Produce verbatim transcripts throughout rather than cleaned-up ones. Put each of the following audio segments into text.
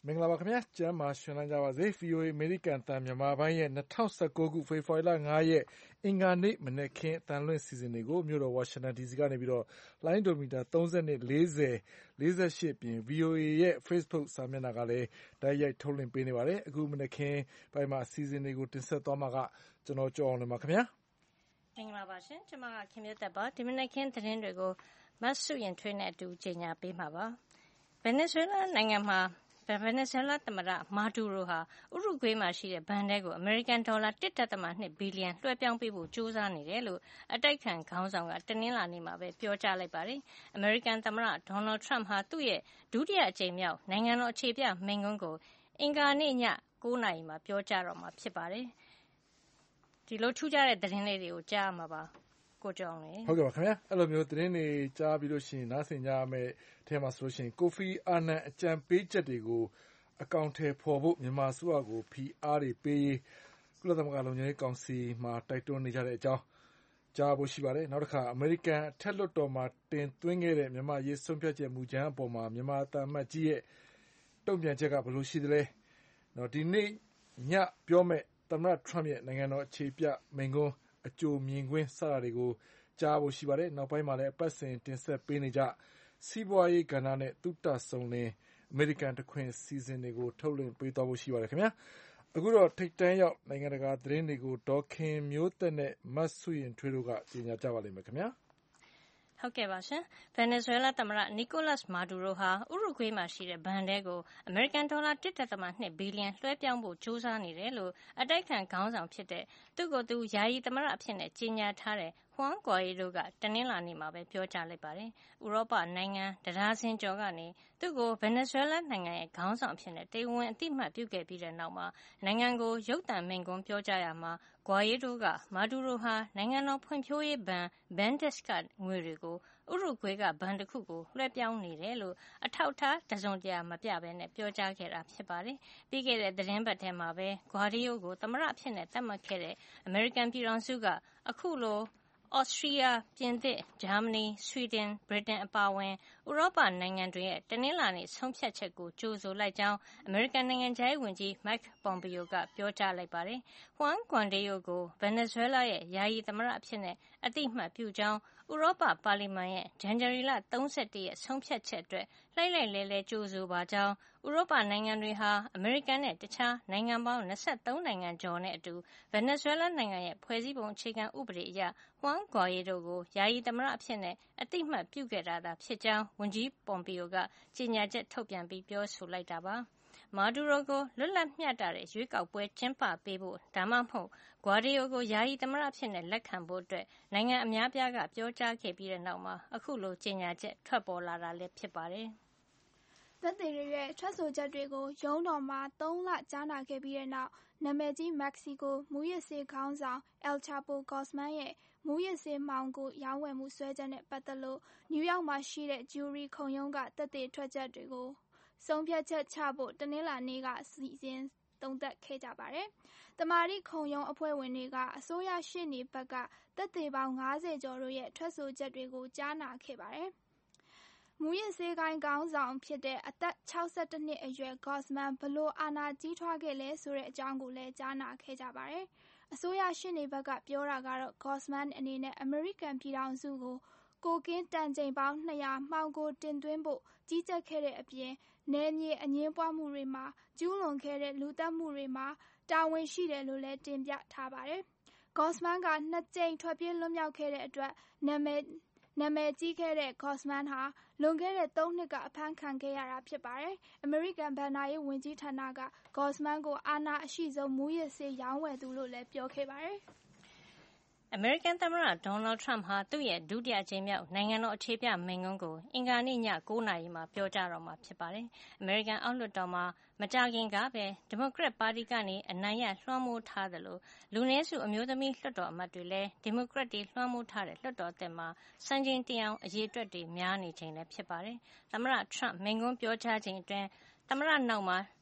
မင်္ဂလာပါခင်ဗျာကျမ်းမာရှင်လန်းကြပါစေ ဗီအိုအေ အမေရိကန်အသံမြန်မာပိုင်းရဲ့၂၀၁၉ခုဖေဖော်ဝါရီလ၅ရက်အင်္ဂါနေ့မနက်ခင်းအသံလွှင့်စီစဉ်တွေကိုမြို့တော်ဝါရှင်တန်ဒီစီကနေပြီးတော့လိုင်းဒိုမီတာသုံး၂ ၄၀ ၄၈ပြင် ဗီအိုအေရဲ့ Facebook စာမျက်နှာကလည်းတိုက်ရိုက်ထုတ်လွှင့်ပေးနေပါတယ်အခုမနက်ခင်းပိုင်းမှာအစီအစဉ်တွေကိုတင်ဆက်သွားမှာကကျွန်တော်ကြော်အောင်လည်းပါခင်ဗျာမင်္ဂလာပါရှင်ကျွန်မကခင်မျိုးသက်ပါဒီမနက်ခင်းသတင်းတွေကိုမတ်စုရင်ထွေးနဲ့အတူကြီးညာပေးမှာပါဗင်နီဇွဲလားနိုင်ငံမှာဗင်နီဇွဲလားသမ္မတမာဒူရိုဟာဥရုဂွေးမှာရှိတဲ့ဘဏ်ထဲကိုအမေရိကန်ဒေါ်လာ ၁.၂ ဘီလီယံလွှဲပြောင်းပေးဖို့ကြိုးစားနေတယ်လို့အတိုက်ခံခေါင်းဆောင်ကတနင်္လာနေ့မှာပဲပြောကြားလိုက်ပါတယ်။အမေရိကန်သမ္မတဒေါ်နယ်ထရမ့်ဟာသူ့ရဲ့ဒုတိယအကြိမ်မြောက်နိုင်ငံတော်အခြေပြမိန့်ခွန်းကိုအင်္ဂါနေ့ည၉နာရီမှာပြောကြားတော့မှာဖြစ်ပါတယ်။ဒီလိုထူးခြားတဲ့သတင်းလေးတွေကိုကြားရမှာပါကိုကြောင်လေဟုတ်ကဲ့ပါခင်ဗျာအဲ့လိုမျိုးသတင်းတွေကြားပြီးလို့ရှိရင်နားဆင်ကြရမယ့်အထက်မှာဆိုလို့ရှိရင်ကိုဖီအာနန်အကြံပေးချက်တွေကိုအကောင့်ထဲပေါ်ဖို့မြန်မာစုအကိုဖီအားတွေပေးကုလသမဂ္ဂလုံခြုံရေးကောင်စီမှာတိုက်တွန်းနေကြတဲ့အကြောင်းကြားဖို့ရှိပါတယ်နောက်တစ်ခါအမေရိကန်အထက်လွှတ်တော်မှာတင်သွင်းခဲ့တဲ့မြန်မာရေးဆုံးဖြတ်ချက်မူကြမ်းအပေါ်မှာမြန်မာအသံအမတ်ကြီးရဲ့တုံ့ပြန်ချက်ကဘယ်လိုရှိသလဲနော်ဒီနေ့ညပြောမဲ့သမ္မတထရမ့်ရဲ့နိုင်ငံတော်အခြေပြမိန့်ခွန်းအကြိုမြင်ကွင်းစတာတွေကိုကြားဖို့ရှိပါတယ်နောက်ပိုင်းမှာလည်းအပတ်စဉ်တင်ဆက်ပေးနေကြစီးပွားရေးကဏ္ဍနဲ့သုတဆုံလင်အမေရိကန်တခွင်စီစဉ်တွေကိုထုတ်လွှင့်ပေးသွားဖို့ရှိပါတယ်ခင်ဗျာအခုတော့ထိတ်တန်းရောက်နိုင်ငံတကာသတင်းတွေကိုဒေါ်ခင်မျိုးသက်နဲ့မတ်စုရင်ထွေးတို့ကကြီးညာကြပါလိမ့်မယ်ခင်ဗျာဟုတ်ကဲ့ပါရှင်ဗင်နီဇွဲလားသမ္မတနီကိုလပ်မာဒူရိုဟာဥရုဂွေးမှာရှိတဲ့ဘဏ်ထဲကိုအမေရိကန်ဒေါ်လာ ၁.၂ ဘီလီယံလွှဲပြောင်းဖို့ကြိုးစားနေတယ်လို့အတိုက်ခံခေါင်းဆောင်ဖြစ်တဲ့သူ့ကိုယ်သူယာယီသမ္မတအဖြစ်နဲ့ကြေညာထားတဲ့ဟွမ်ဂွာရီဒိုကတနင်္လာနေ့မှာပဲပြောကြားလိုက်ပါတယ်။ဥရောပနိုင်ငံတဒါဇင်ကျော်ကနေသူ့ကိုဗင်နီဇွဲလားနိုင်ငံရဲ့ခေါင်းဆောင်အဖြစ်နဲ့တရားဝင်အသိအမှတ်ပြုခဲ့ပြီးတဲ့နောက်မှာနိုင်ငံကိုရုပ်သံမိန့်ခွန်းပြောကြားရမှာဂွာရီဒိုကမာဒူရိုဟာနိုင်ငံတော်ဖွံ့ဖြိုးရေးဘဏ် Bandex ကငွေတွေကိုဥရုဂွေးကဘဏ်တစ်ခုကိုလွှဲပြောင်းနေတယ်လို့အထောက်ထားတစုံတရာမပြဘဲနဲ့ပြောကြားခဲ့တာဖြစ်ပါတယ်။ပြီးခဲ့တဲ့သတင်းပတ်ထဲမှာပဲဂွာရီယိုကိုသမ္မတအဖြစ်နဲ့သတ်မှတ်ခဲ့တဲ့အမေရိကန်ပြည်ထောင်စုကအခုလိုဩစတြီးယားပြင်သစ်ဂျာမနီဆွီဒင်ဗြိတိန်အပါအဝင်ဥရောပနိုင်ငံတွေရဲ့တနင်္လာနေ့ဆုံးဖြတ်ချက်ကိုကြိုဆိုလိုက်ကြောင်းအမေရိကန်နိုင်ငံခြားရေးဝန်ကြီး Mike Pompeo ကပြောကြားလိုက်ပါတယ်။ Juan Guaido ကိုဗင်နီဇွဲလားရဲ့ယာယီသမ္မတအဖြစ်နဲ့အသိအမှတ်ပြုကြောင်းဥရောပပါလီမန်ရဲ့ဇန်နဝါရီလ၃၁ရက်ဆုံးဖြတ်ချက်အတွက်လှိုက်လှိုက်လဲလဲကြိုဆိုပါကြောင်းဥရောပနိုင်ငံတွေဟာအမေရိကန်နဲ့တခြားနိုင်ငံပေါင်း၂၃နိုင်ငံကျော်နဲ့အတူဗင်နီဇွဲလားနိုင်ငံရဲ့ဖွဲ့စည်းပုံအခြေခံဥပဒေအရ Juan Guaido ကိုယာယီသမ္မတအဖြစ်နဲ့အသိအမှတ်ပြုခဲ့တာသာဖြစ်ကြောင်းဝန်ကြီး Pompeo ကကြေညာချက်ထုတ်ပြန်ပြီးပြောဆိုလိုက်တာပါ။မာဒူရိုကိုလွတ်လပ်မျှတတဲ့ရွေးကောက်ပွဲကျင်းပပေးဖို့ဒါမှမဟုတ်ဂွာဒီယိုကိုယာယီသမ္မတအဖြစ်နဲ့လက်ခံဖို့အတွက်နိုင်ငံအများအပြားကပြောကြားခဲ့ပြီးတဲ့နောက်မှာအခုလိုကြေညာချက်ထွက်ပေါ်လာတာလည်းဖြစ်ပါတယ်။သက်သေတွေရဲ့ထွက်ဆိုချက်တွေကိုရုံးတော်မှာသုံးလကြားနာခဲ့ပြီးတဲ့နောက်နာမည်ကြီးမက္ကဆီကိုမူရစ်ဆေးခေါင်းဆောင် El Chapo Guzman ရဲ့မူရစ်ဆေးမှောင်ခိုရောင်းဝယ်မှုစွဲချက်နဲ့ပတ်သက်လို့နယူးယောက်မှာရှိတဲ့ဂျူရီခုံရုံးကသက်သေထွက်ချက်တွေကိုဆုံးဖြတ်ချက်ချဖို့တနင်္လာနေ့ကစီစဉ်သုံးသပ်ခဲ့ကြပါတယ်။သမ္မတခုံရုံးအဖွဲ့ဝင်တွေကအစိုးရရှေ့နေဘက်ကသက်သေပေါင်း၅၀ကျော်တို့ရဲ့ထွက်ဆိုချက်တွေကိုကြားနာခဲ့ပါတယ်။မူရစ်ဆေးဂိုဏ်းခေါင်းဆောင်ဖြစ်တဲ့အသက်၆၁နှစ်အရွယ် Guzman ဘလို့အာဏာကြီးထွားခဲ့လဲဆိုတဲ့အကြောင်းကိုလည်းကြားနာခဲ့ကြပါတယ်။အစိုးရရှေ့နေဘက်ကပြောတာကတော့ Guzman အနေနဲ့အမေရိကန်ပြည်ထောင်စုကိုကိုကင်းတန်ချိန်ပေါင်း၂၀၀မှောင်ခိုတင်သွင်းဖို့ကြီးကြပ်ခဲ့တဲ့အပြင်နယ်မြေအငြင်းပွားမှုတွေမှာကျူးလွန်ခဲ့တဲ့လူသတ်မှုတွေမှာတာဝန်ရှိတယ်လို့လည်းတင်ပြထားပါတယ်။ Guzman ကနှစ်ကြိမ်ထွက်ပြေးလွတ်မြောက်ခဲ့တဲ့အတွက်နာမည်နာမည်ကြီးခဲ့တဲ့ Guzman ဟာလွန်ခဲ့တဲ့သုံးနှစ်ကအဖမ်းခံခဲ့ရတာဖြစ်ပါတယ်။အမေရိကန်ဘဏ္ဍာရေးဝန်ကြီးဌာနက Guzman ကိုအာဏာအရှိဆုံးမူရစ်ဆေးရောင်းဝယ်သူလို့လည်းပြောခဲ့ပါတယ်။အမေရိကန်သမ္မတဒေါ်နယ်ထရမ့်ဟာသူ့ရဲ့ဒုတိယအကြိမ်မြောက်နိုင်ငံတော်အခြေပြမိန့်ခွန်းကိုအင်္ဂါနေ့ည၉နာရီမှာပြောကြားတော့မှာဖြစ်ပါတယ်။အမေရိကန်အောက်လွှတ်တော်မှာမကြာခင်ကပဲဒီမိုကရက်ပါတီကနေအနိုင်ရလွှမ်းမိုးထားသလိုလူနည်းစုအမျိုးသမီးလွှတ်တော်အမတ်တွေလည်းဒီမိုကရက်တွေလွှမ်းမိုးထားတဲ့လွှတ်တော်သစ်မှာစံချိန်တင်အောင်အရေအတွက်တွေများနေချိန်လည်းဖြစ်ပါတယ်။သမ္မတထရမ့်မိန့်ခွန်းပြောကြားချိန်အတွင်းသမ္မတနောက်မှာ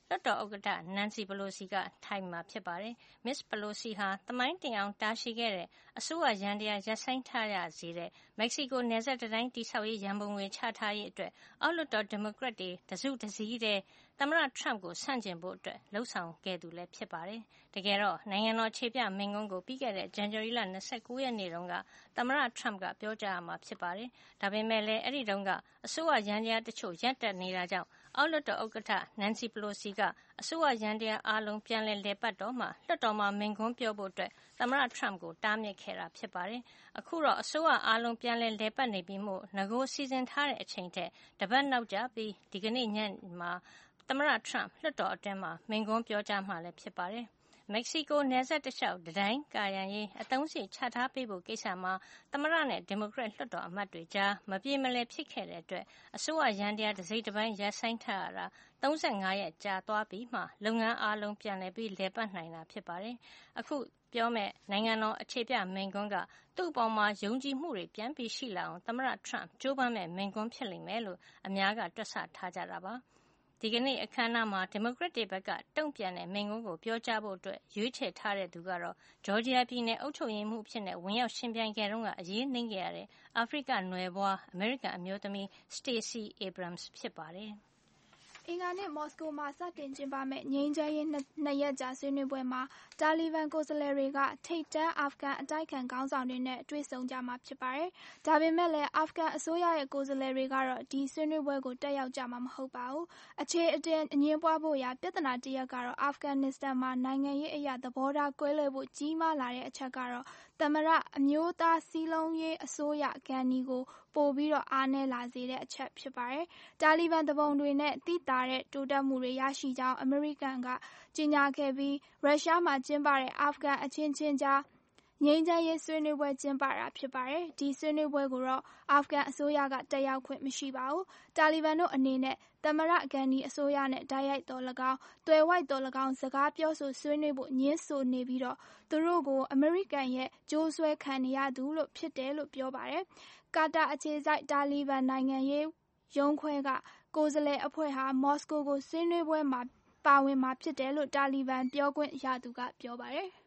လွှတ်တော်ဥက္ကဋ္ဌ Nancy Pelosi ကထိုင်မှာဖြစ်ပါတယ်။ Miz Pelosi ဟာသမိုင်းတင်အောင်တာရှည်ခဲ့တဲ့အစိုးရယန္တရားရပ်ဆိုင်းထားရစေတဲ့မက္ကဆီကိုနယ်စပ်တံတိုင်းတည်ဆောက်ရေးရန်ပုံငွေချထားရေးအတွက်အောက်လွှတ်တော်ဒီမိုကရက်တွေတစုတစည်းတည်းသမ္မတ Trump ကိုဆန့်ကျင်ဖို့လုပ်ဆောင်ခဲ့သူလည်းဖြစ်ပါတယ်။တကယ်တော့နိုင်ငံတော်အခြေပြမိန့်ခွန်းကိုပြီးခဲ့တဲ့ဇန်နဝါရီလ၂၉ရက်နေ့တုန်းကသမ္မတ Trump ကပြောကြားရမှာဖြစ်ပါတယ်။ဒါပေမဲ့လည်းအဲဒီတုန်းကအစိုးရယန္တရားတချို့ရပ်တန့်နေတာကြောင့်အောက်လွှတ်တော်ဥက္ကဋ္ဌ Nancy Pelosi ကအစိုးရယန္တရားအားလုံးပြန်လည်လည်ပတ်တော့မှလွှတ်တော်မှာမိန့်ခွန်းပြောဖို့အတွက်သမ္မတ Trump ကိုတားမြစ်ခဲ့တာဖြစ်ပါတယ်။အခုတော့အစိုးရအားလုံးပြန်လည်လည်ပတ်နေပြီမို့နဂိုစီစဉ်ထားတဲ့အချိန်ထက်တပတ်နောက်ကျပြီးဒီကနေ့ညမှာသမ္မတ Trump လွှတ်တော်အတွင်းမှာမိန့်ခွန်းပြောကြားမှာလည်းဖြစ်ပါတယ်။မက္ကဆီကိုနယ်စပ်တလျှောက်တံတိုင်းကာရံရေးအသုံးစရိတ်ချထားပေးဖို့ကိစ္စမှာသမ္မတနဲ့ဒီမိုကရက်လွှတ်တော်အမတ်တွေကြားမပြေမလည်ဖြစ်ခဲ့တဲ့အတွက်အစိုးရယန္တရားတစိတ်တပိုင်းရပ်ဆိုင်းထားရတာ၃၅ရက်ကြာသွားပြီးမှလုပ်ငန်းအားလုံးပြန်လည်ပြီးလည်ပတ်နိုင်တာဖြစ်ပါတယ်။အခုပြောမဲ့နိုင်ငံတော်အခြေပြမိန့်ခွန်းကသူ့အပေါ်မှာယုံကြည်မှုတွေပြန်ပြီးရှိလာအောင်သမ္မတ Trump ကြိုးပမ်းမဲ့မိန့်ခွန်းဖြစ်လိမ့်မယ်လို့အများကတွက်ဆထားကြတာပါ။ဒီကနေ့အခမ်းအနားမှာဒီမိုကရက်တွေဘက်ကတုံ့ပြန်တဲ့မိန့်ခွန်းကိုပြောကြားဖို့အတွက်ရွေးချယ်ထားတဲ့သူကတော့ဂျော်ဂျီယာပြည်နယ်အုပ်ချုပ်ရေးမှူးအဖြစ်ဝင်ရောက်ရှင်ပြိုင်ခဲ့တုန်းကအရေးနှိမ့်ခဲ့ရတဲ့အာဖရိကနွယ်ဖွားအမေရိကန်အမျိုးသမီး Stacey Abrams ဖြစ်ပါတယ်။အင်္ဂါနေ့မော်စကိုမှာစတင်ကျင်းပမယ့်ငြိမ်းချမ်းရေးနှစ်ရက်ကြာဆွေးနွေးပွဲမှာတာလီဘန်ကိုယ်စားလှယ်တွေကထိပ်တန်းအာဖဂန်အတိုက်အခံခေါင်းဆောင်တွေနဲ့တွေ့ဆုံကြမှာဖြစ်ပါတယ်။ဒါပေမဲ့လည်းအာဖဂန်အစိုးရရဲ့ကိုယ်စားလှယ်တွေကတော့ဒီဆွေးနွေးပွဲကိုတက်ရောက်ကြမှာမဟုတ်ပါဘူး။အခြေအတင်အငြင်းပွားဖို့ရာပြဿနာတစ်ရပ်ကတော့အာဖဂန်နစ္စတန်မှာနိုင်ငံရေးအရသဘောထားကွဲလွဲဖို့ကြီးမားလာတဲ့အချက်ကတော့သမ္မတအမျိုးသားစည်းလုံးရေးအစိုးရဂန်နီကိုပိုပြီးအားနည်းလာစေတဲ့အချက်ဖြစ်ပါတယ်။တာလီဘန်သူပုန်တွေနဲ့သိသာတဲ့တိုးတက်မှုတွေရရှိကြောင်းအမေရိကန်ကကြေညာခဲ့ပြီးရုရှားမှာကျင်းပတဲ့အာဖဂန်အချင်းချင်းကြားငြိမ်းချမ်းရေးဆွေးနွေးပွဲကျင်းပတာဖြစ်ပါတယ်။ဒီဆွေးနွေးပွဲကိုတော့အာဖဂန်အစိုးရကတက်ရောက်ခွင့်မရှိပါဘူး။တာလီဘန်တို့အနေနဲ့သမ္မတဂန်နီအစိုးရနဲ့တိုက်ရိုက်တော်၎င်းသွယ်ဝိုက်တော်၎င်းစကားပြောဆိုဆွေးနွေးဖို့ညှင်းဆိုနေပြီးတော့သူတို့ကိုအမေရိကန်ရဲ့ကြိုးဆွဲခံနေရသူလို့ဖြစ်တယ်လို့ပြောပါတယ်။ကာတာအခြေစိုက်တာလီဘန်နိုင်ငံရေးရုံးခွဲကကိုယ်စားလှယ်အဖွဲ့ဟာမော်စကိုကိုဆွေးနွေးပွဲမှာပါဝင်မှာဖြစ်တယ်လို့တာလီဘန်ပြောခွင့်ရသူကပြောပါတယ်။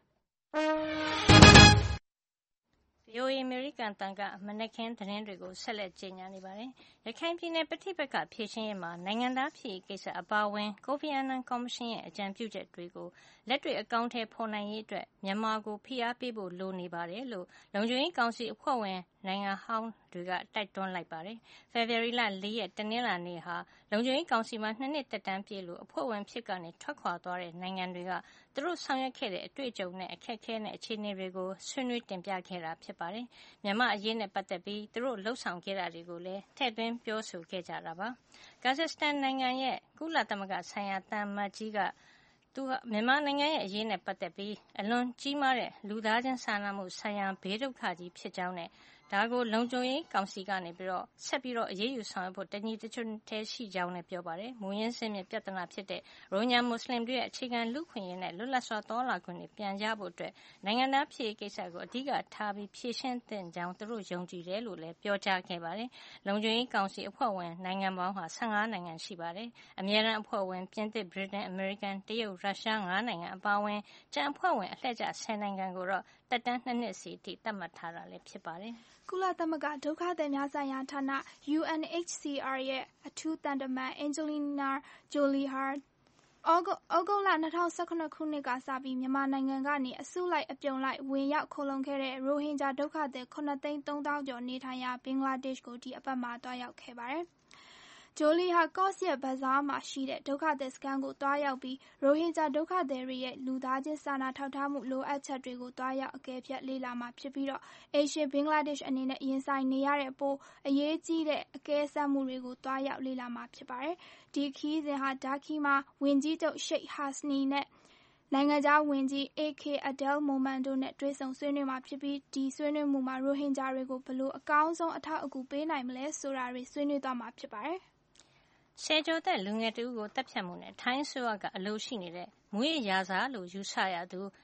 ဗွီအိုအေ အမေရိကန်အသံကမနက်ခင်းသတင်းတွေကိုဆက်လက်ကြေညာနေပါတယ်။ရခိုင်ပြည်နယ်ပဋိပက္ခဖြေရှင်းရေးမှာနိုင်ငံသားဖြစ်ရေးကိစ္စအပါအဝင်ကိုဖီအာနန်ကော်မရှင်ရဲ့အကြံပြုချက်တွေကိုလက်တွေ့အကောင်အထည်ဖေါ်နိုင်ရေးအတွက်မြန်မာကိုဖိအားပေးဖို့လိုနေပါတယ်လို့လုံခြုံရေးကောင်စီအဖွဲ့ဝင်နိုင်ငံဟောင်းတွေကတိုက်တွန်းလိုက်ပါတယ်။ဖေဖေါ်ဝါရီလ၄ရက်တနင်္လာနေ့ဟာလုံခြုံရေးကောင်စီမှာနှစ်နှစ်သက်တမ်းပြည့်လို့အဖွဲ့ဝင်ဖြစ်ကနေထွက်ခွာသွားတဲ့နိုင်ငံတွေကသူတို့ဆောင်ရွက်ခဲ့တဲ့အတွေ့အကြုံနဲ့အခက်အခဲနဲ့အခြေအနေတွေကိုဆွေးနွေးတင်ပြခဲ့တာဖြစ်ပါတယ်။မြန်မာအရေးနဲ့ပတ်သက်ပြီးသူတို့လှုပ်ဆောင်ခဲ့တာတွေကိုလည်းထည့်သွင်းပြောဆိုခဲ့ကြတာပါ။ကာဇက်စတန်နိုင်ငံရဲ့ကုလသမဂ္ဂဆိုင်ရာသံအမတ်ကြီးကသူဟာမြန်မာနိုင်ငံရဲ့အရေးနဲ့ပတ်သက်ပြီးအလွန်ကြီးမားတဲ့လူသားချင်းစာနာမှုဆိုင်ရာဘေးဒုက္ခကြီးဖြစ်ကြောင်းနဲ့ဒါကိုလုံခြုံရေးကောင်စီကနေပြီးတော့ဆက်ပြီးတော့အရေးယူဆောင်ရွက်ဖို့တညီတညွတ်တည်းရှိကြောင်းလည်းပြောပါတယ်။မူရင်းစင်မြစ်ပြဿနာဖြစ်တဲ့ရိုဟင်ဂျာမွတ်စလင်တွေရဲ့အခြေခံလူ့ခွင့်ရေးနဲ့လွတ်လပ်စွာသွားလာခွင့်တွေပြန်ရဖို့အတွက်နိုင်ငံသားဖြစ်ရေးကိစ္စကိုအဓိကထားပြီးဖြေရှင်းသင့်ကြောင်းသူတို့ယုံကြည်တယ်လို့လည်းပြောကြားခဲ့ပါတယ်။လုံခြုံရေးကောင်စီအဖွဲ့ဝင်နိုင်ငံပေါင်းဟာ၁၅နိုင်ငံရှိပါတယ်။အမြဲတမ်းအဖွဲ့ဝင်ပြင်သစ်၊ဗြိတိန်၊အမေရိကန်၊တရုတ်၊ရုရှား၅နိုင်ငံအပါအဝင်ကျန်အဖွဲ့ဝင်အလှည့်ကျ၁၀နိုင်ငံကိုတော့သက်တမ်း၂နှစ်စီအထိသတ်မှတ်ထားတာလည်းဖြစ်ပါတယ်။ကုလသမဂ္ဂဒုက္ခသည်များဆိုင်ရာဌာန U N H C R ရဲ့အထူးသံတမန် Angelina Jolie ဟာဩဂုတ်လ၂၀၁၇ခုနှစ်ကစပြီးမြန်မာနိုင်ငံကနေအစုလိုက်အပြုံလိုက်ဝင်ရောက်ခိုလှုံခဲ့တဲ့ရိုဟင်ဂျာဒုက္ခသည်၇သိန်း၃သောင်းကျော်နေထိုင်ရာဘင်္ဂလားဒေ့ရှ်ကိုဒီအပတ်မှာသွားရောက်ခဲ့ပါတယ်။ Jolie ဟာ Cox's Bazar မှာရှိတဲ့ဒုက္ခသည်စခန်းကိုသွားရောက်ပြီးရိုဟင်ဂျာဒုက္ခသည်တွေရဲ့လူသားချင်းစာနာထောက်ထားမှုလိုအပ်ချက်တွေကိုသွားရောက်အကဲဖြတ်လေ့လာမှာဖြစ်ပြီးအိမ်ရှင်ဘင်္ဂလားဒေ့ရှ်အနေနဲ့ရင်ဆိုင်နေရတဲ့ပိုအရေးကြီးတဲ့အကဲစမ်းမှုတွေကိုသွားရောက်လေ့လာမှာဖြစ်ပါတယ်။ဒီခရီးစဉ်ဟာဒါခီမှာဝန်ကြီးချုပ် Sheikh Hasina နဲ့နိုင်ငံခြားဝန်ကြီး A K Adel Momen တို့နဲ့တွေ့ဆုံဆွေးနွေးမှာဖြစ်ပြီးဒီဆွေးနွေးမှုမှာရိုဟင်ဂျာတွေကိုဘယ်လိုအကောင်းဆုံးအထောက်အကူပေးနိုင်မလဲဆိုတာတွေဆွေးနွေးသွားမှာဖြစ်ပါတယ်။ဆယ်ကျော်သက်လူငယ်တဦးကိုတပ်ဖြတ်မှုနဲ့ထိုင်းအစိုးရကအလိုရှိနေတဲ့မူးယစ်ရာဇာလို့ယူဆရသူ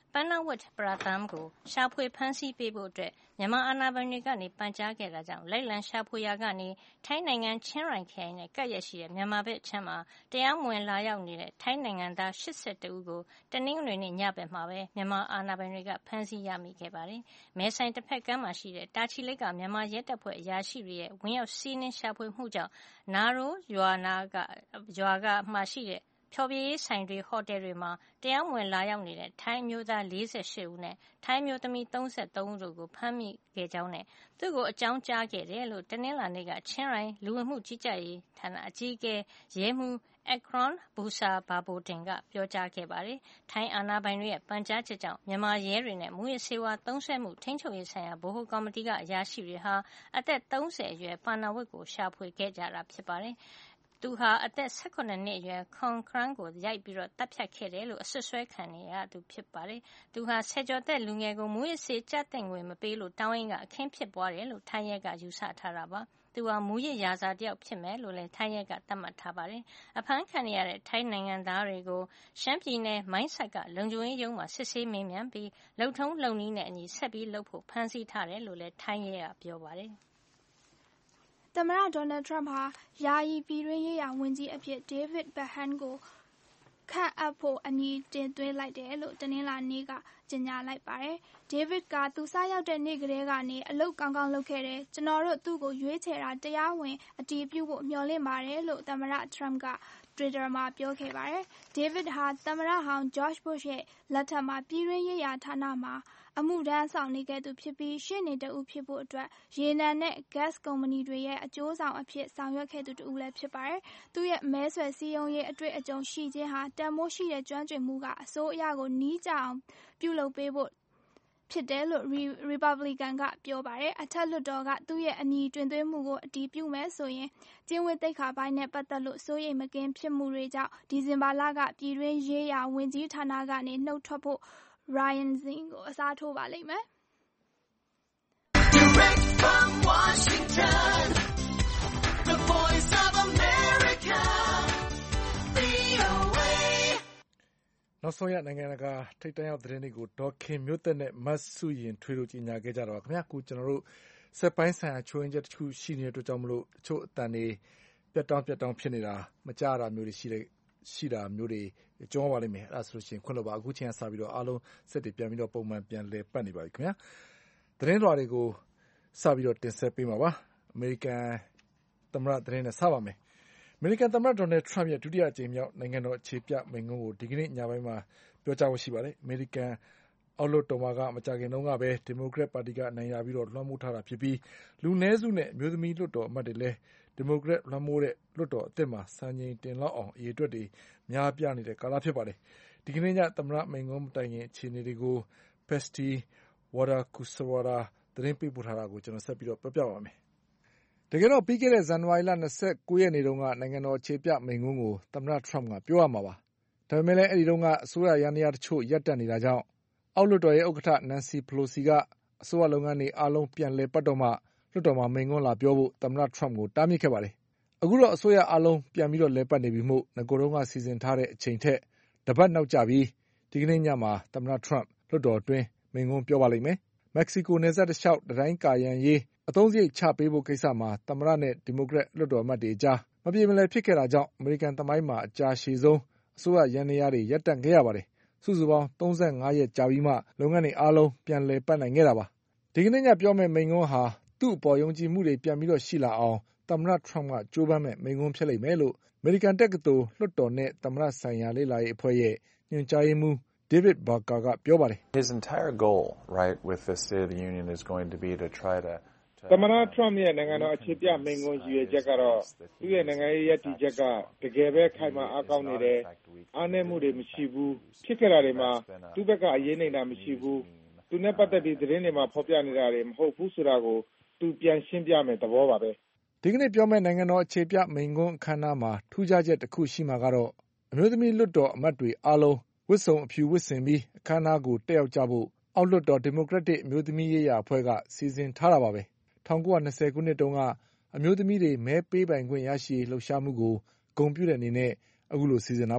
ပန်းနဝတ်ပရာသမ်ကိုရှာဖွေဖမ်းဆီးပေးဖို့အတွက်မြန်မာအာဏာပိုင်တွေကနေပန်ကြားခဲ့တာကြောင့်လိုက်လံရှာဖွေရာကနေထိုင်းနိုင်ငံချင်းရိုင်ခရိုင်နဲ့ကပ်ရက်ရှိတဲ့မြန်မာဘက်အခြမ်းမှာတရားမဝင်လာရောက်နေတဲ့ထိုင်းနိုင်ငံသား၈၁ဦးကိုတနင်္ဂနွေနေ့ညဘက်မှာပဲမြန်မာအာဏာပိုင်တွေကဖမ်းဆီးရမိခဲ့ပါတယ်။မဲဆိုင်တစ်ဖက်ကမ်းမှာရှိတဲ့တာချီလိတ်ကမြန်မာရဲတပ်ဖွဲ့အရာရှိတွေရဲ့ဝင်ရောက်စီးနင်းရှာဖွေမှုကြောင့်နာရိုးရွာနာကရွာကမှရှိတဲ့ဖျော်ဖြေရေးဆိုင်တွေဟိုတယ်တွေမှာတရားမဝင်လာရောက်နေတဲ့ထိုင်းအမျိုးသား၄၈ဦးနဲ့ထိုင်းမျိုးသမီး၃၃ဦးတို့ကိုဖမ်းမိခဲ့ကြောင်းနဲ့သူ့ကိုအကြောင်းကြားခဲ့တယ်လို့တနင်္လာနေ့ကချင်းရိုင်လူဝင်မှုကြီးကြပ်ရေးဌာနအကြီးအကဲရဲမှူးAkron Busa Babotin ကပြောကြားခဲ့ပါတယ်။ထိုင်းအာဏာပိုင်တွေရဲ့ပန်ကြားချက်ကြောင့်မြန်မာရဲတွေနဲ့မူးယစ်ဆေးဝါးသုံးစွဲမှုထိန်းချုပ်ရေးဆိုင်ရာဗဟိုကော်မတီကအရာရှိတွေဟာအသက်၃၀အရွယ်ပါနာဝတ်ကိုရှာဖွေခဲ့ကြတာဖြစ်ပါတယ်။သူဟာအသက်၁၇နှစ်အရွယ် Khong Kran ကိုရိုက်ပြီးတပ်ဖြတ်ခဲ့တယ်လို့အစွပ်စွဲခံနေရသူဖြစ်ပါတယ်။သူဟာဆယ်ကျော်သက်လူငယ်ကိုမူးယစ်ဆေးကျသင့်ငွေမပေးလို့တောင်းရင်းကအခင်းဖြစ်ပွားတယ်လို့ထိုင်းရဲကယူဆထားတာပါ။သူဟာမူးယစ်ရာဇာတယောက်ဖြစ်မယ်လို့လည်းထိုင်းရဲကသတ်မှတ်ထားပါတယ်။အဖမ်းခံနေရတဲ့ထိုင်းနိုင်ငံသားတွေကိုရှမ်းပြည်နယ်မိုင်းဆတ်ကလုံခြုံရေးရုံးမှာစစ်ဆေးမေးမြန်းပြီးလုပ်ထုံးလုပ်နည်းနဲ့အညီဆက်ပြီးလုပ်ဖို့ဖမ်းဆီးထားတယ်လို့လည်းထိုင်းရဲကပြောပါတယ်။သမ္မတဒေါ်နယ်ထရမ့်ဟာယာယီပြည်တွင်းရေးရာဝန်ကြီးအဖြစ်ဒေးဗစ်ဘက်ဟန်ကိုခန့်အပ်ဖို့အမည်တင်သွင်းလိုက်တယ်လို့တနင်္လာနေ့ကကြေညာလိုက်ပါတယ်။ဒေးဗစ်ကသူစရောက်တဲ့နေ့ကတည်းကနေအလုပ်ကောင်းကောင်းလုပ်ခဲ့တယ်။ကျွန်တော်တို့သူ့ကိုရွေးချယ်တာတရားဝင်အတည်ပြုဖို့မျှော်လင့်ပါတယ်လို့သမ္မတထရမ့်ကတွစ်တာမှာပြောခဲ့ပါတယ်။ဒေးဗစ်ဟာသမ္မတဟောင်းဂျော့ချ်ဘုရှ်ရဲ့လက်ထက်မှာပြည်တွင်းရေးရာဌာနမှာအမှုထမ်းဆောင်နေခဲ့သူဖြစ်ပြီးရှေ့နေတဦးဖြစ်ဖို့အတွက်ရေနံနဲ့ gas ကုမ္ပဏီတွေရဲ့အကျိုးဆောင်အဖြစ်ဆောင်ရွက်ခဲ့သူတဦးလည်းဖြစ်ပါတယ်။သူ့ရဲ့မဲဆွယ်စည်းရုံးရေးအတွေ့အကြုံရှိခြင်းဟာတန်ဖိုးရှိတဲ့ကျွမ်းကျင်မှုကအစိုးရကိုနီးကျအောင်ပြုလုပ်ပေးဖို့ဖြစ်တယ်လို့ Republican ကပြောပါတယ်။အထက်လွှတ်တော်ကသူ့ရဲ့အမည်တွင်သွင်းမှုကိုအတည်ပြုမယ်ဆိုရင်ကျင့်ဝတ်သိက္ခာပိုင်းနဲ့ပတ်သက်လို့စိုးရိမ်မကင်းဖြစ်မှုတွေကြောင့်ဒီဇင်ဘာလကပြည်တွင်းရေးရာဝန်ကြီးဌာနကနေနှုတ်ထွက်ဖို့ Ryan Zinke ကိုအစားထိုးပါလိမ့်မယ်။ Direct from Washington, the voice of America, ဗွီအိုအေနောက်ဆုံးရနိုင်ငံတကာထိပ်တန်းရောက်သတင်းတွေကိုဒေါ်ခင်မျိုးသက်နဲ့မဆုရင်ထွေးတို့ကြီးညာခဲ့ကြတော့ခင်ဗျာ။အခုကျွန်တော်တို့စက်ပိုင်းဆိုင်ရာချိုးရင်းချက်တစ်ခုရှိနေတဲ့အတွက်ကြောင့်မလို့တချို့အတန်တွေပြတ်တောင်းပြတ်တောင်းဖြစ်နေတာမကြရတာမျိုးတွေရှိတဲ့ရှိတာမျိုးတွေကြောပါလိမ့်မယ်အဲ့ဒါဆိုလို့ရှိရင်ခွင့်လို့ပါအခုချိန်ကစပြီးတော့အားလုံးစက်တွေပြန်ပြီးတော့ပုံမှန်ပြန်လည်ပတ်နေပါပြီခင်ဗျာသတင်းတော်တွေကိုစပြီးတော့တင်ဆက်ပေးမှာပါအမေရိကန်သမ္မတသတင်းနဲ့စပါမယ်အမေရိကန်သမ္မတဒေါ်နယ်ထရမ့်ရဲ့ဒုတိယအကြိမ်မြောက်နိုင်ငံတော်အခြေပြမိန့်ခွန်းကိုဒီကနေ့ညပိုင်းမှာပြောကြားဖို့ရှိပါတယ်အမေရိကန်အောက်လွှတ်တော်မှာကမကြခင်တုန်းကပဲဒီမိုကရက်ပါတီကအနိုင်ရပြီးတော့လွှမ်းမိုးထားတာဖြစ်ပြီးလူနည်းစုနဲ့အမျိုးသမီးလွှတ်တော်အမတ်တွေလည်းဒီမိုကရက်လွှမ်းမိုးတဲ့လွှတ်တော်အသစ်မှာစံချိန်တင်လောက်အောင်အရေးအတွက်တွေများပြားနေတဲ့ကာလဖြစ်ပါတယ်ဒီကနေ့ညသမ္မတမိန့်ခွန်းမတိုင်ခင်အခြေအနေတွေကို Pesti Wadakuswara သတင်းပေးပို့ထားတာကိုကျွန်တော်ဆက်ပြီးတော့ပြောပြပါမယ်တကယ်တော့ပြီးခဲ့တဲ့ဇန်နဝါရီလ၂၉ရက်နေ့တုန်းကနိုင်ငံတော်အခြေပြမိန့်ခွန်းကိုသမ္မတထရမ့်ကပြောရမှာပါဒါပေမဲ့လည်းအဲဒီတုန်းကအစိုးရရန်ရာတချို့ရပ်တန့်နေတာကြောင့်အောက်လွှတ်တော်ရဲ့ဥက္ကဋ္ဌ Nancy Pelosi ကအစိုးရလုပ်ငန်းတွေအားလုံးပြန်လည်ပတ်တော့မှလွှတ်တော်မှာမိန့်ခွန်းလာပြောဖို့သမ္မတထရမ့်ကိုတားမြစ်ခဲ့ပါတယ်အခုတော့အစိုးရအားလုံးပြန်ပြီးတော့လည်ပတ်နေပြီမို့ငကိုတုန်းကစီစဉ်ထားတဲ့အချိန်ထက်တပတ်နောက်ကျပြီးဒီကနေ့ညမှာသမ္မတထရမ့်လွှတ်တော်အတွင်းမိန့်ခွန်းပြောပါလိမ့်မယ်မက္ကဆီကိုနယ်စပ်တစ်လျှောက်တိုင်းကာရန်ရေးအသုံးစရိတ်ချပေးဖို့ကိစ္စမှာသမ္မတနဲ့ဒီမိုကရက်လွှတ်တော်အမတ်တွေကြားမပြေမလည်ဖြစ်ခဲ့တာကြောင့်အမေရိကန်သမိုင်းမှာအကြာရှည်ဆုံးအစိုးရရန်ရာတွေရပ်တန့်ခဲ့ရပါတယ်စုစုပေါင်း၃၅ရက်ကြာပြီးမှလုပ်ငန်းတွေအားလုံးပြန်လည်ပတ်နိုင်ခဲ့တာပါဒီကနေ့ညပြောမယ့်မိန့်ခွန်းဟာသူ့အပေါ်ယုံကြည်မှုတွေပြန်ပြီးတော့ရှိလာအောင်သမ္မတထရမ့်ကကြိုးပမ်းမဲ့မိန့်ခွန်းဖြစ်လိမ့်မယ်လို့အမေရိကန်တက္ကသိုလ်လွှတ်တော်နဲ့သမ္မတဆိုင်ရာလေ့လာရေးအဖွဲ့ရဲ့ညွှန်ကြားရေးမှူး David Barker ကပြောပါတယ် His entire goal right with the State of the Union is going to be to try to သမ္မတထရမ့်ရဲ့နိုင်ငံတော်အခြေပြမိန့်ခွန်းရည်ရွယ်ချက်ကတော့သူ့ရဲ့နိုင်ငံရေးရည်တည်ချက်ကတကယ်ပဲခိုင်မာအားကောင်းနေတယ်အားနည်းမှုတွေမရှိဘူးဖြစ်ခဲ့တာတွေမှာသူ့ဘက်ကအရေးနေတာမရှိဘူးသူနဲ့ပတ်သက်ပြီးသတင်းတွေမှာဖော်ပြနေတာတွေမဟုတ်ဘူးဆိုတာကိုသူပြန်ရှင်းပြမယ်သဘောပါပဲဒီကနေ့ပြောမယ့်နိုင်ငံတော်အခြေပြမိန့်ခွန်းအခမ်းအနားမှာထူးခြားချက်တစ်ခုရှိမှာကတော့အမျိုးသမီးလွှတ်တော်အမတ်တွေအားလုံးဝတ်စုံအဖြူဝတ်ဆင်ပြီးအခမ်းအနားကိုတက်ရောက်ကြဖို့အောက်လွှတ်တော်ဒီမိုကရက်တစ်အမျိုးသမီးရေးရာအဖွဲ့ကစီစဉ်ထားတာပါပဲ၁၉၂၀ခုနှစ်တုန်းကအမျိုးသမီးတွေမဲပေးပိုင်ခွင့်ရရှိလှုပ်ရှားမှုကိုဂုဏ်ပြုတဲ့အနေနဲ့အခုလိုစီစဉ်တာပါ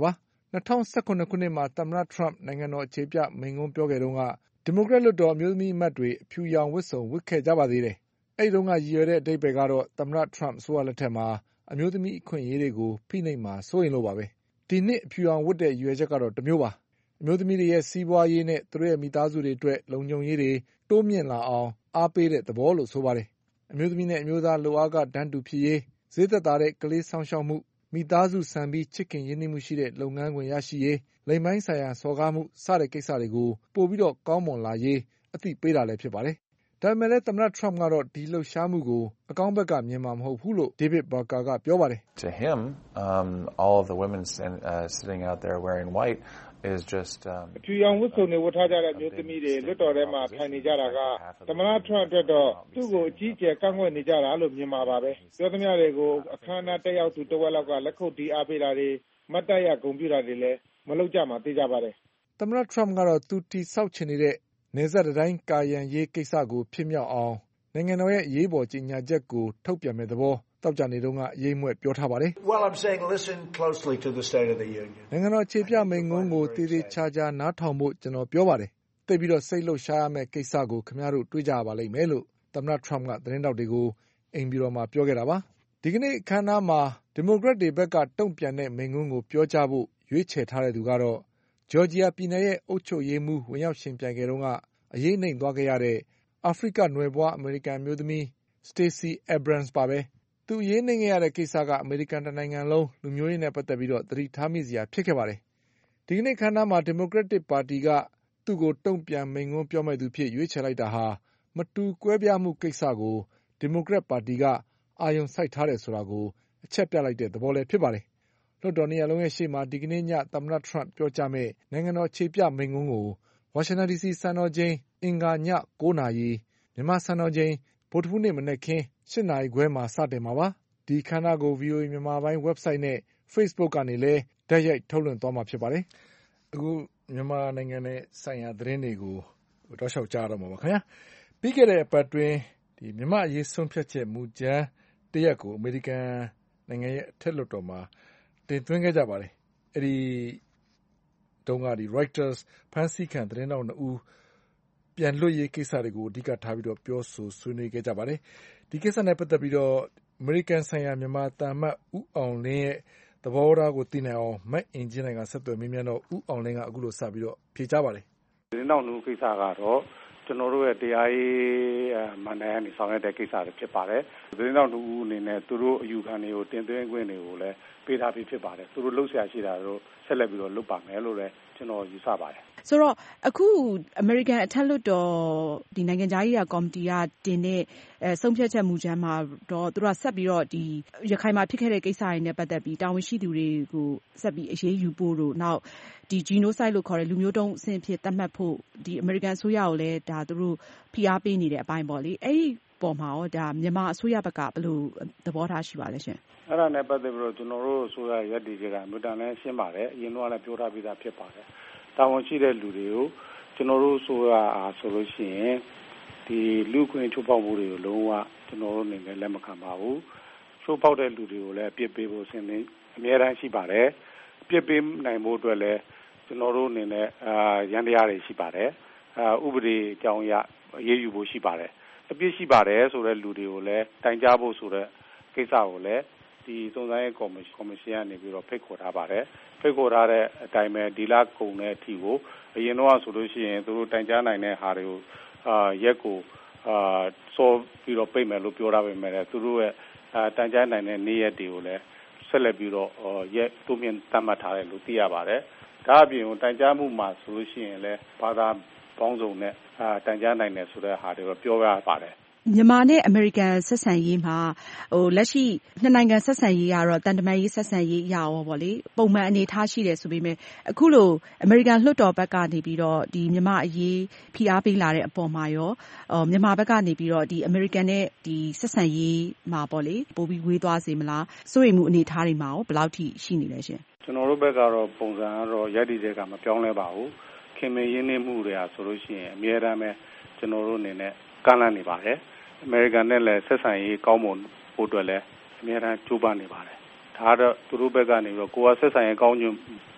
၂၀၁၇ ခုနှစ်မှာသမ္မတထရမ့်နိုင်ငံတော်အခြေပြမိန့်ခွန်းပြောခဲ့တုန်းကဒီမိုကရက်လွှတ်တော်အမျိုးသမီးအမတ်တွေအဖြူရောင်ဝတ်စုံဝတ်ခဲ့ကြပါသေးတယ်။အဲဒီတုန်းကရည်ရွယ်တဲ့အဓိပ္ပာယ်ကတော့သမ္မတထရမ့်အစိုးရလက်ထက်မှာအမျိုးသမီးအခွင့်အရေးတွေကိုဖိနှိပ်မှာစိုးရိမ်လို့ပါပဲ။ဒီနှစ်အဖြူရောင်ဝတ်တဲ့ရည်ရွယ်ချက်ကတော့တမျိုးပါ။အမျိုးသမီးတွေရဲ့စီးပွားရေးနဲ့သူတို့ရဲ့မိသားစုတွေအတွက်လုံခြုံရေးတွေတိုးမြင့်လာအောင်အားပေးတဲ့သဘောလို့ဆိုပါတယ်။အမျိုးသမီးနဲ့အမျိုးသားလုပ်အားခတန်းတူဖြစ်ရေးဈေးသက်သာတဲ့ကလေးဆောင်ရှောက်မှုမိသားစုဆန်ပြီးချစ်ခင်ရင်းနှီးမှုရှိတဲ့လုပ်ငန်းခွင်ရရှိရေးလိင်ပိုင်းဆိုင်ရာစော်ကားမှုစတဲ့ကိစ္စတွေကိုပိုပြီးတော့ကောင်းမွန်လာရေးအသိပေးတာလည်းဖြစ်ပါတယ်။ဒါပေမဲ့လည်းသမ္မတထရမ့်ကတော့ဒီလှုပ်ရှားမှုကိုအကောင်းဘက်ကမြင်မှာမဟုတ်ဘူးလို့ David Barker ကပြောပါတယ်။ To him, um, all of the women uh, sitting out there wearing white is just um အဖြူရောင်ဝတ်စုံတွေဝတ်ထားကြတဲ့မျိုးသမီးတွေလွတ်တော်ထဲမှာထိုင်နေကြတာကသမ္မတထရမ့်အတွက်တော့သူ့ကိုအကြီးအကျယ်ကန့်ကွက်နေကြတာလို့မြင်မှာပါပဲပြောသမျှတွေကိုအခမ်းအနားတက်ရောက်သူတဝက်လောက်ကလက်ခုပ်တီးအားပေးတာတွေမတ်တပ်ရဂုဏ်ပြုတာတွေလည်းမလုပ်ကြမှာသိကြပါတယ်သမ္မတထရမ့်ကတော့သူတီဆောက်ချင်နေတဲ့နယ်စပ်တိုင်းကာရန်ရေးကိစ္စကိုဖြစ်မြောက်အောင်နိုင်ငံတော်ရဲ့အရေးပေါ်ကြီးညာချက်ကိုထုတ်ပြန်မဲ့သဘောတောက်ကြနေတုန်းကအရေးမွဲ့ပြောထားပါတယ် Well, I'm saying listen closely to the State of the Union. နိုင်ငံတော်အခြေပြမိန့်ခွန်းကိုတည်တည်ချာချာနားထောင်ဖို့ကျွန်တော်ပြောပါတယ်သိပြီးတော့စိတ်လှုပ်ရှားရမယ့်ကိစ္စကိုခင်ဗျားတို့တွေးကြပါလိမ့်မယ်လို့သမ္မတထရမ့်ကသတင်းတောက်တွေကိုအိမ်ပြည်တော်မှာပြောခဲ့တာပါဒီကနေ့အခမ်းအနားမှာဒီမိုကရက်တွေဘက်ကတုံ့ပြန်တဲ့မိန့်ခွန်းကိုပြောကြားဖို့ရွေးချယ်ထားတဲ့သူကတော့ဂျော်ဂျီယာပြည်နယ်ရဲ့အုပ်ချုပ်ရေးမှူးဝင်ရောက်ရှင်ပြိုင်ခဲ့တုန်းကအရေးနှိမ်သွားခဲ့ရတဲ့အာဖရိကနွယ်ဖွားအမေရိကန်မျိုးသမီး Stacey Abrams ပါပဲသူအရေးနှိမ်ခဲ့ရတဲ့ကိစ္စကအမေရိကန်တစ်နိုင်ငံလုံးလူမျိုးရေးနဲ့ပတ်သက်ပြီးတော့သတိထားမိစရာဖြစ်ခဲ့ပါတယ်ဒီကနေ့ခမ်းနားမှာဒီမိုကရက်တစ်ပါတီကသူ့ကိုတုံ့ပြန်မိန့်ခွန်းပြောမဲ့သူဖြစ်ရွေးချယ်လိုက်တာဟာမတူကွဲပြားမှုကိစ္စကိုဒီမိုကရက်ပါတီကအာရုံစိုက်ထားတယ်ဆိုတာကိုအချက်ပြလိုက်တဲ့သဘောလည်းဖြစ်ပါတယ်လွှတ်တော်နေရာလုံးရဲ့ရှေ့မှာဒီကနေ့ညသမ္မတထရမ့်ပြောကြားမဲ့နိုင်ငံတော်ခြေပြမိန့်ခွန်းကိုဝါရှင်တန်ဒီစီစံတော်ချိန်အင်္ဂါည9နာရီမြန်မာစံတော်ချိန်ဗုဒ္ဓဟူးနေ့မနက်ခင်း၈နာရီခွဲမှာစတင်မှာပါဒီခမ်းနားကို ဗွီအိုအေ မြန်မာပိုင်း website နဲ့ Facebook ကနေလည်းတိုက်ရိုက်ထုတ်လွှင့်သွားမှာဖြစ်ပါတယ်အခုမြန်မာနိုင်ငံနဲ့ဆိုင်ရာသတင်းတွေကိုတောက်လျှောက်ကြားတော့မှာပါခင်ဗျာပြီးခဲ့တဲ့အပတ်တွင်ဒီမြန်မာအရေးဆုံးဖြတ်ချက်မူကြမ်းတရက်ကိုအမေရိကန်နိုင်ငံရဲ့အထက်လွှတ်တော်မှာတင်သွင်းခဲ့ကြပါတယ်အဲ့ဒီတုန်းကဒီ Reuters ဖန်ဆီးခံသတင်းတောက်နှစ်ဦးပြန်လွတ်ရေးကိစ္စတွေကိုအဓိကထားပြီးတော့ပြောဆိုဆွေးနွေးခဲ့ကြပါတယ်ဒီကိစ္စနဲ့ပတ်သက်ပြီးတော့အမေရိကန်ဆိုင်ရာမြန်မာတန်မတ်ဦးအောင်လင်းရဲ့သဘောထားကိုသိနိုင်အောင်မက်အင်ဂျင်နိုင်ကဆက်သွယ်မေးမြန်းတော့ဦးအောင်လင်းကအခုလိုစပြီးတော့ဖြေကြားပါတယ်သတင်းတောက်နှစ်ဦးကိစ္စကတော့ကျွန်တော်တို့ရဲ့တရားရေးမန်နိုင်ကနေဆောင်ရွက်တဲ့ကိစ္စတွေဖြစ်ပါတယ်သတင်းတောက်နှစ်ဦးအနေနဲ့သူတို့အယူခံတွေကိုတင်သွင်းခွင့်တွေကိုလည်းပေးထားပြီးဖြစ်ပါတယ်သူတို့လှုပ်ရှားရှိတာတို့ဆက်လက်ပြီးတော့လုပ်ပါမယ်လို့လည်းကျွန်တော်ယူဆပါတယ်ဆိုတော့အခုအမေရိကန်အထက်လွှတ်တော်ဒီနိုင်ငံခြားရေးရာကော်မတီကတင်တဲ့အဲဆုံးဖြတ်ချက်မူကြမ်းမှာတော့သူတို့ကဆက်ပြီးတော့ဒီရခိုင်မှာဖြစ်ခဲ့တဲ့ကိစ္စတွေနဲ့ပတ်သက်ပြီးတာဝန်ရှိသူတွေကိုဆက်ပြီးအရေးယူဖို့တို့နောက်ဒီ genocide လို့ခေါ်တဲ့လူမျိုးတုံးအဆင့်အဖြစ်သတ်မှတ်ဖို့ဒီအမေရိကန်အစိုးရကိုလည်းဒါသူတို့ဖိအားပေးနေတဲ့အပိုင်းပေါ့လေအဲ့ဒီပေါ်မှာရောဒါမြန်မာအစိုးရဘက်ကဘယ်လိုသဘောထားရှိပါလဲရှင်အဲ့ဒါနဲ့ပတ်သက်ပြီးတော့ကျွန်တော်တို့အစိုးရရပ်တည်ချက်ကအမြဲတမ်းလည်းရှင်းပါတယ်အရင်ကလည်းပြောထားပြီးသားဖြစ်ပါတယ်တာဝန်ရှိတဲ့လူတွေကိုကျွန်တော်တို့ဆိုရအားဆိုလို့ရှိရင်ဒီလူခွင့်ချိုးဖောက်မှုတွေကိုလုံးဝကျွန်တော်တို့အနေနဲ့လက်မခံပါဘူးချိုးဖောက်တဲ့လူတွေကိုလည်းအပြစ်ပေးဖို့ဆင်သင့်အများအားရှိပါတယ်အပြစ်ပေးနိုင်ဖို့အတွက်လည်းကျွန်တော်တို့အနေနဲ့အာရန်တရားတွေရှိပါတယ်အာဥပဒေအကြောင်းအရအရေးယူဖို့ရှိပါတယ်အပြစ်ရှိပါတယ်ဆိုတဲ့လူတွေကိုလည်းတိုင်ကြားဖို့ဆိုတဲ့ကိစ္စကိုလည်းဒီစုံစမ်းရေးကော်မရှင်ကော်မရှင်ကနေပြီးတော့ဖိတ်ခေါ်ထားပါတယ်ဖိတ်ခေါ်ထားတဲ့အတိုင်းပဲဒီလကုန်တဲ့အထိကိုအရင်တော့ဆိုလို့ရှိရင်သူတို့တိုင်ကြားနိုင်တဲ့ဟာတွေကိုအာရက်ကိုအာစောပြီးတော့ပြိမယ်လို့ပြောထားပေမဲ့သူတို့ရဲ့အာတိုင်ကြားနိုင်တဲ့နေ့ရက်တွေကိုလည်းဆက်လက်ပြီးတော့ရက်တိုးမြင့်သတ်မှတ်ထားတယ်လို့သိရပါတယ်ဒါအပြင်တိုင်ကြားမှုမှာဆိုလို့ရှိရင်လည်းဘာသာပေါင်းစုံနဲ့အာတိုင်ကြားနိုင်တယ်ဆိုတဲ့ဟာတွေကိုပြောရပါတယ်မြန်မာနဲ့အမေရိကန်ဆက်ဆံရေးမှာဟိုလက်ရှိနှစ်နိုင်ငံဆက်ဆံရေးကတော့တန်တမာရေးဆက်ဆံရေးအရာရောပေါ့လေပုံမှန်အနေထားရှိတယ်ဆိုပေမဲ့အခုလိုအမေရိကန်လွှတ်တော်ဘက်ကနေပြီးတော့ဒီမြန်မာအရေးဖိအားပေးလာတဲ့အပေါ်မှာရောအော်မြန်မာဘက်ကနေပြီးတော့ဒီအမေရိကန်နဲ့ဒီဆက်ဆံရေးမှာပေါ့လေပိုပြီးဝေးသွားစေမလားစိုးရိမ်မှုအနေထားတွေမှာရောဘယ်လောက်ထိရှိနေလဲရှင်ကျွန်တော်တို့ဘက်ကတော့ပုံစံကတော့ရည်တည်တဲ့ကမပြောင်းလဲပါဘူးခင်မင်းရင်းနှီးမှုတွေဟာဆိုလို့ရှိရင်အများအားပဲကျွန်တော်တို့အနေနဲ့ကန့်လန့်နေပါတယ်အမေရိကန်နဲ့လည်းဆက်ဆံရေးကောင်းမွန်ဖို့အတွက်လည်းအများအားကြိုးပမ်းနေပါတယ်ဒါကတော့သူတို့ဘက်ကနေပြီးတော့ကိုယ်ကဆက်ဆံရေးကောင်း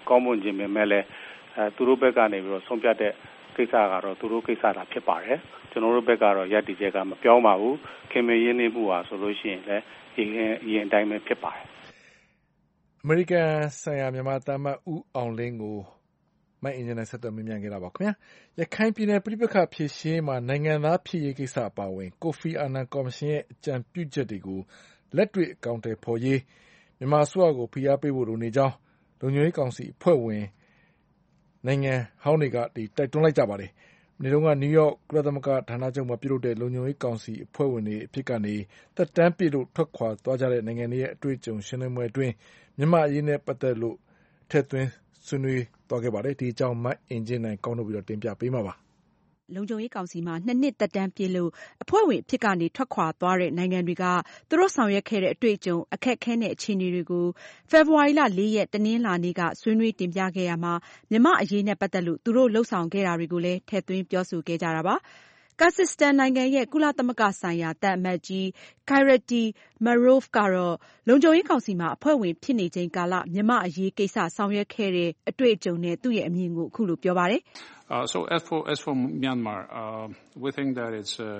ကောင်းမွန်ခြင်းပဲမဲ့လည်းအဲသူတို့ဘက်ကနေပြီးတော့ဆုံးဖြတ်တဲ့ကိစ္စကတော့သူတို့ကိစ္စတာဖြစ်ပါတယ်ကျွန်တော်တို့ဘက်ကတော့ရည်တည်ချက်ကမပြောင်းပါဘူးခင်မင်းရင်းနှီးမှုဟာဆိုလို့ရှိရင်လည်းဒီအရင်အတိုင်းပဲဖြစ်ပါတယ်အမေရိကန်ဆိုင်ရာမြန်မာတမန်ဦးအောင်လင်းကိုမိုင်းအင်ဂျင်နဲ့ဆက်သွယ်မြင်မြန်ခဲ့တာပါခင်ဗျာရခိုင်ပြည်နယ်ပြည်ပခဖြစ်ရှင်းမှာနိုင်ငံသားဖြစ်ရေးကိစ္စအပါအဝင်ကိုဖီအာနန်ကော်မရှင်ရဲ့အကြံပြုချက်တွေကိုလက်တွေ့အကောင့်တွေဖော်ရေးမြန်မာအစိုးရကိုဖိအားပေးဖို့လိုနေကြောင်းလုံခြုံရေးကောင်စီအဖွဲ့ဝင်နိုင်ငံဟောင်းတွေကဒီတိုက်တွန်းလိုက်ကြပါတယ်။ဒီတော့ကနယူးယောက်ကုလသမဂ္ဂဌာနချုပ်မှာပြုလုပ်တဲ့လုံခြုံရေးကောင်စီအဖွဲ့ဝင်တွေအဖြစ်ကနေတက်တန်းပြည့်လို့ထွက်ခွာသွားကြတဲ့နိုင်ငံတွေရဲ့အတွေ့အကြုံရှင်းလင်းပွဲအတွင်းမြန်မာအရေးနဲ့ပတ်သက်လို့ထည့်သွင်းဆွေးနွေးသွားခဲ့ပါတယ်။ဒီအကြောင်းမအင်ဂျင်နိုင်ကောင်းတို့ပြီးတော့တင်ပြပေးမှာပါ။လုံခြုံရေးကောင်စီမှာနှစ်နှစ်သက်တမ်းပြည့်လို့အဖွဲ့ဝင်အဖြစ်ကနေထွက်ခွာသွားတဲ့နိုင်ငံတွေကသူတို့ဆောင်ရွက်ခဲ့တဲ့အတွေ့အကြုံအခက်အခဲနဲ့အခြေအနေတွေကိုဖေဖေါ်ဝါရီလလေးရက်တနင်္လာနေ့ကဆွေးနွေးတင်ပြခဲ့ရမှာမြန်မာအရေးနဲ့ပတ်သက်လို့သူတို့လှုပ်ဆောင်ခဲ့တာတွေကိုလည်းထည့်သွင်းပြောဆိုခဲ့ကြတာပါ။ကာဇက်စတန်နိုင်ငံရဲ့ကုလသမဂ္ဂဆိုင်ရာသံအမတ်ကြီး Kairat Marov ကတော့လုံခြုံရေးကောင်စီမှာအဖွဲ့ဝင်ဖြစ်နေချိန်ကာလမြန်မာအရေးကိစ္စဆောင်ရွက်ခဲ့တဲ့အတွေ့အကြုံနဲ့သူ့ရဲ့အမြင်ကိုအခုလိုပြောပါတယ်။ Uh, so as for as for Myanmar, uh, we think that it's a,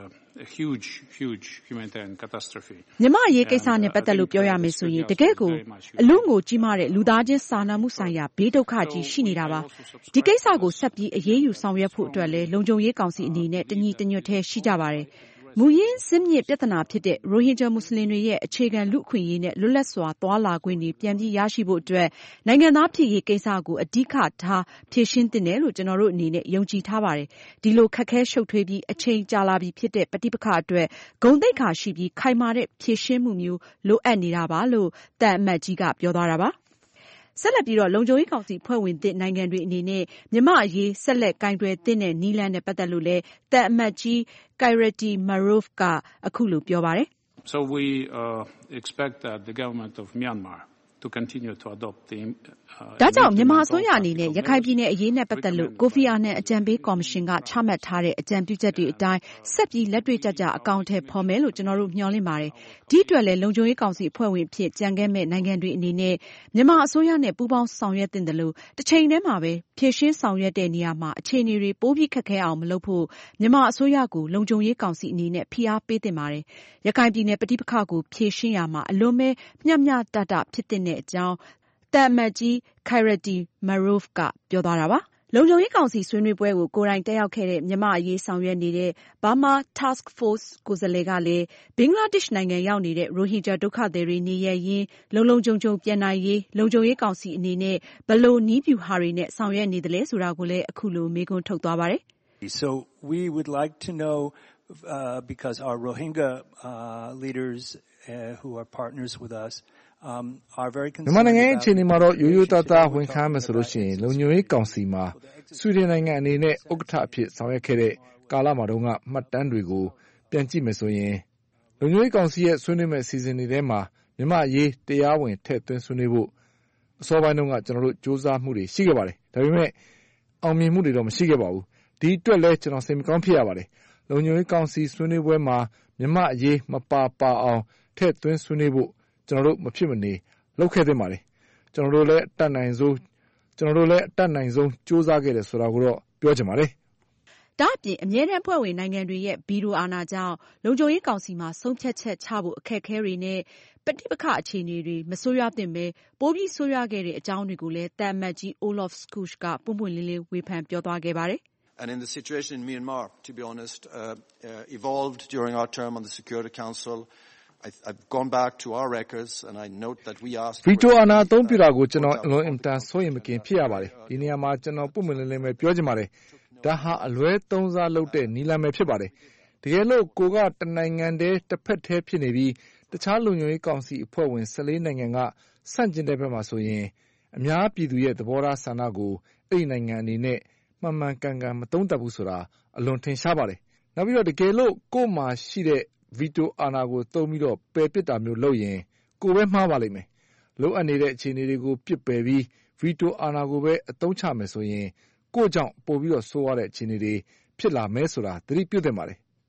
a huge, huge humanitarian catastrophe. မြန်မာအရေးကိစ္စနဲ့ပတ်သက်လို့ပြောရမယ်ဆိုရင်တကယ့်ကိုအလွန်ကိုကြီးမားတဲ့လူသားချင်းစာနာမှုဆိုင်ရာဘေးဒုက္ခကြီးရှိနေတာပါ။ဒီကိစ္စကိုဆက်ပြီးအရေးယူဆောင်ရွက်ဖို့အတွက်လည်းလုံခြုံရေးကောင်စီအနေနဲ့တညီတညွတ်တည်းရှိကြပါတယ်။မူရင်းစစ်မြစ်ပြဿနာဖြစ်တဲ့ရိုဟင်ဂျာမွတ်စလင်တွေရဲ့အခြေခံလူ့အခွင့်အရေးနဲ့လွတ်လပ်စွာသွားလာခွင့်တွေပြန်ပြီးရရှိဖို့အတွက်နိုင်ငံသားဖြစ်ရေးကိစ္စကိုအဓိကထားဖြေရှင်းသင့်တယ်လို့ကျွန်တော်တို့အနေနဲ့ယုံကြည်ထားပါတယ်။ဒီလိုခက်ခဲရှုပ်ထွေးပြီးအချိန်ကြာလာပြီးဖြစ်တဲ့ပဋိပက္ခအတွက်ဂုဏ်သိက္ခာရှိပြီးခိုင်မာတဲ့ဖြေရှင်းမှုမျိုးလိုအပ်နေတာပါလို့တန်အမတ်ကြီးကပြောသွားတာပါ။ဆက်လက်ပြီးတော့လုံခြုံရေးကောင်စီဖွဲ့ဝင်သစ်နိုင်ငံတွေအနေနဲ့မြန်မာအရေးဆက်လက်ကင်တွယ်သင့်တဲ့နည်းလမ်းနဲ့ပတ်သက်လို့လည်းတန်အမတ်ကြီး Kairat Marov ကအခုလိုပြောပါတယ်။ So we uh, expect that the government of Myanmar to continue to adopt the uh, ဒါကြောင့်မြန်မာအစိုးရအနေနဲ့ရခိုင်ပြည်နယ်အရေးနဲ့ပတ်သက်လို့ကိုဖီအာနန်အကြံပေးကော်မရှင်ကချမှတ်ထားတဲ့အကြံပြုချက်တွေအတိုင်းဆက်ပြီးလက်တွေ့ကျကျအကောင့်ထဲပေါ်မယ်လို့ကျွန်တော်တို့မျှော်လင့်ပါတယ်။ဒီအတွက်လည်းလုံခြုံရေးကောင်စီအဖွဲ့ဝင်ဖြစ်ကြံခဲ့မဲ့နိုင်ငံတွေအနေနဲ့မြန်မာအစိုးရနဲ့ပူးပေါင်းဆောင်ရွက်တင်တယ်လို့တစ်ချိန်တည်းမှာပဲဖြည့်ရှင်းဆောင်ရွက်တဲ့နေရာမှာအခြေအနေတွေပိုပြီးခက်ခဲအောင်မလုပ်ဖို့မြန်မာအစိုးရကိုလုံခြုံရေးကောင်စီအနေနဲ့ဖိအားပေးတင်ပါတယ်။ရခိုင်ပြည်နယ်ပဋိပက္ခကိုဖြည့်ရှင်းရမှာအလွန်ပဲမျှမျှတတဖြစ်တဲ့အကြောင်းတန်အမတ်ကြီး Kairat Marov ကပြောသွားတာပါ။လုံခြုံရေးကောင်စီဆွေးနွေးပွဲကိုကိုယ်တိုင်တက်ရောက်ခဲ့တဲ့မြန်မာအရေးဆောင်ရွက်နေတဲ့ Burma Task Force ကိုယ်စားလှယ်ကလည်းဘင်္ဂလားဒေ့ရှ်နိုင်ငံရောက်နေတဲ့ရိုဟင်ဂျာဒုက္ခသည်တွေနေရပ်ရင်းလုံလုံခြုံခြုံပြန်နိုင်ရေးလုံခြုံရေးကောင်စီအနေနဲ့ဘယ်လိုနည်းဗျူဟာတွေနဲ့ဆောင်ရွက်နေသလဲဆိုတာကိုလည်းအခုလိုမေးခွန်းထုတ်သွားပါတယ်။ So we would like to know uh, because our Rohingya uh, leaders uh, who are partners with us မြန်မာနိုင်ငံရဲ့အခြေအနေမှာတော့ရိုးရိုးသားသားဝန်ခံမယ်ဆိုလို့ရှိရင်လုံခြုံရေးကောင်စီမှာဆွီဒင်နိုင်ငံအနေနဲ့ဥက္ကဋ္ဌအဖြစ်ဆောင်ရွက်ခဲ့တဲ့ကာလမှာတုန်းကမှတ်တမ်းတွေကိုပြန်ကြည့်မယ်ဆိုရင်လုံခြုံရေးကောင်စီရဲ့ဆွေးနွေးမဲ့အစီအစဉ်တွေထဲမှာမြန်မာအရေးတရားဝင်ထည့်သွင်းဆွေးနွေးဖို့အစောပိုင်းတုန်းကကျွန်တော်တို့စ조사မှုတွေရှိခဲ့ပါတယ်။ဒါပေမဲ့အောင်မြင်မှုတွေတော့မရှိခဲ့ပါဘူး။ဒီအတွက်လည်းကျွန်တော်စိတ်မကောင်းဖြစ်ရပါတယ်။လုံခြုံရေးကောင်စီဆွေးနွေးပွဲမှာမြန်မာအရေးမပါပါအောင်ထည့်သွင်းဆွေးနွေးဖို့ကျွန်တော်တို့မဖြစ်မနေလုပ်ခဲ့သင့်ပါတယ်။ကျွန်တော်တို့လည်းအတတ်နိုင်ဆုံးကျွန်တော်တို့လည်းအတတ်နိုင်ဆုံးစ조사ခဲ့တယ်ဆိုတာကိုတော့ပြောချင်ပါတယ်။ဒါ့အပြင်အမြဲတမ်းဖွဲ့ဝင်နိုင်ငံတွေရဲ့ဗီတိုအာဏာကြောင့်လုံခြုံရေးကောင်စီမှာဆုံးဖြတ်ချက်ချဖို့အခက်အခဲတွေနဲ့ပဋိပက္ခအခြေအနေတွေမဆိုးရွားသင့်ပဲပိုပြီးဆိုးရွားခဲ့တဲ့အကြောင်းတွေကိုလည်းတန်အမတ်ကြီး Olof Skoog ကပွင့်ပွင့်လင်းလင်းဝေဖန်ပြောသွားခဲ့ပါတယ်။ And in the situation in Myanmar, to be honest, uh, uh, evolved during our term on the Security Council.I've gone back to our records and I note that we asked ဗီတိုအာဏာအသုံးပြုတာကိုကျွန်တော်အလွန်အင်တန်စိုးရိမ်မကင်ဖြစ်ရပါတယ်။ဒီနေရာမှာကျွန်တော်ပုံမှန်လင်းလင်းပဲပြောချင်ပါတယ်။ဒါဟာအလွဲသုံးစားလုပ်တဲ့နီလန်ပဲဖြစ်ပါတယ်။တကယ်လို့ကိုကတနိုင်ငံတည်းတစ်ဖက်တည်းဖြစ်နေပြီးတခြားလုံခြုံရေးကောင်စီအဖွဲ့ဝင်ဆယ်လေးနိုင်ငံကဆန့်ကျင်တဲ့ဘက်မှာဆိုရင်အများပြည်သူရဲ့သဘောထားဆန္ဒကိုအဲ့ဒီနိုင်ငံအနေနဲ့မှန်မှန်ကန်ကန်မသုံးသပ်ဘူးဆိုတာအလွန်ထင်ရှားပါတယ်။နောက်ပြီးတော့တကယ်လို့ကို့မှာရှိတဲ့ဗီတိုအာဏာကိုသုံးပြီးတော့ပယ်ပစ်တာမျိုးလုပ်ရင်ကိုပဲမှားပါလိမ့်မယ်။လိုအပ်နေတဲ့အခြေအနေတွေကိုပြစ်ပယ်ပြီးဗီတိုအာဏာကိုပဲအသုံးချမယ်ဆိုရင်ကို့ကြောင့်ပို့ပြီးတော့ဆိုးရတဲ့အခြေအနေတွေဖြစ်လာမယ်ဆိုတာသတိပြုသင့်ပါတယ်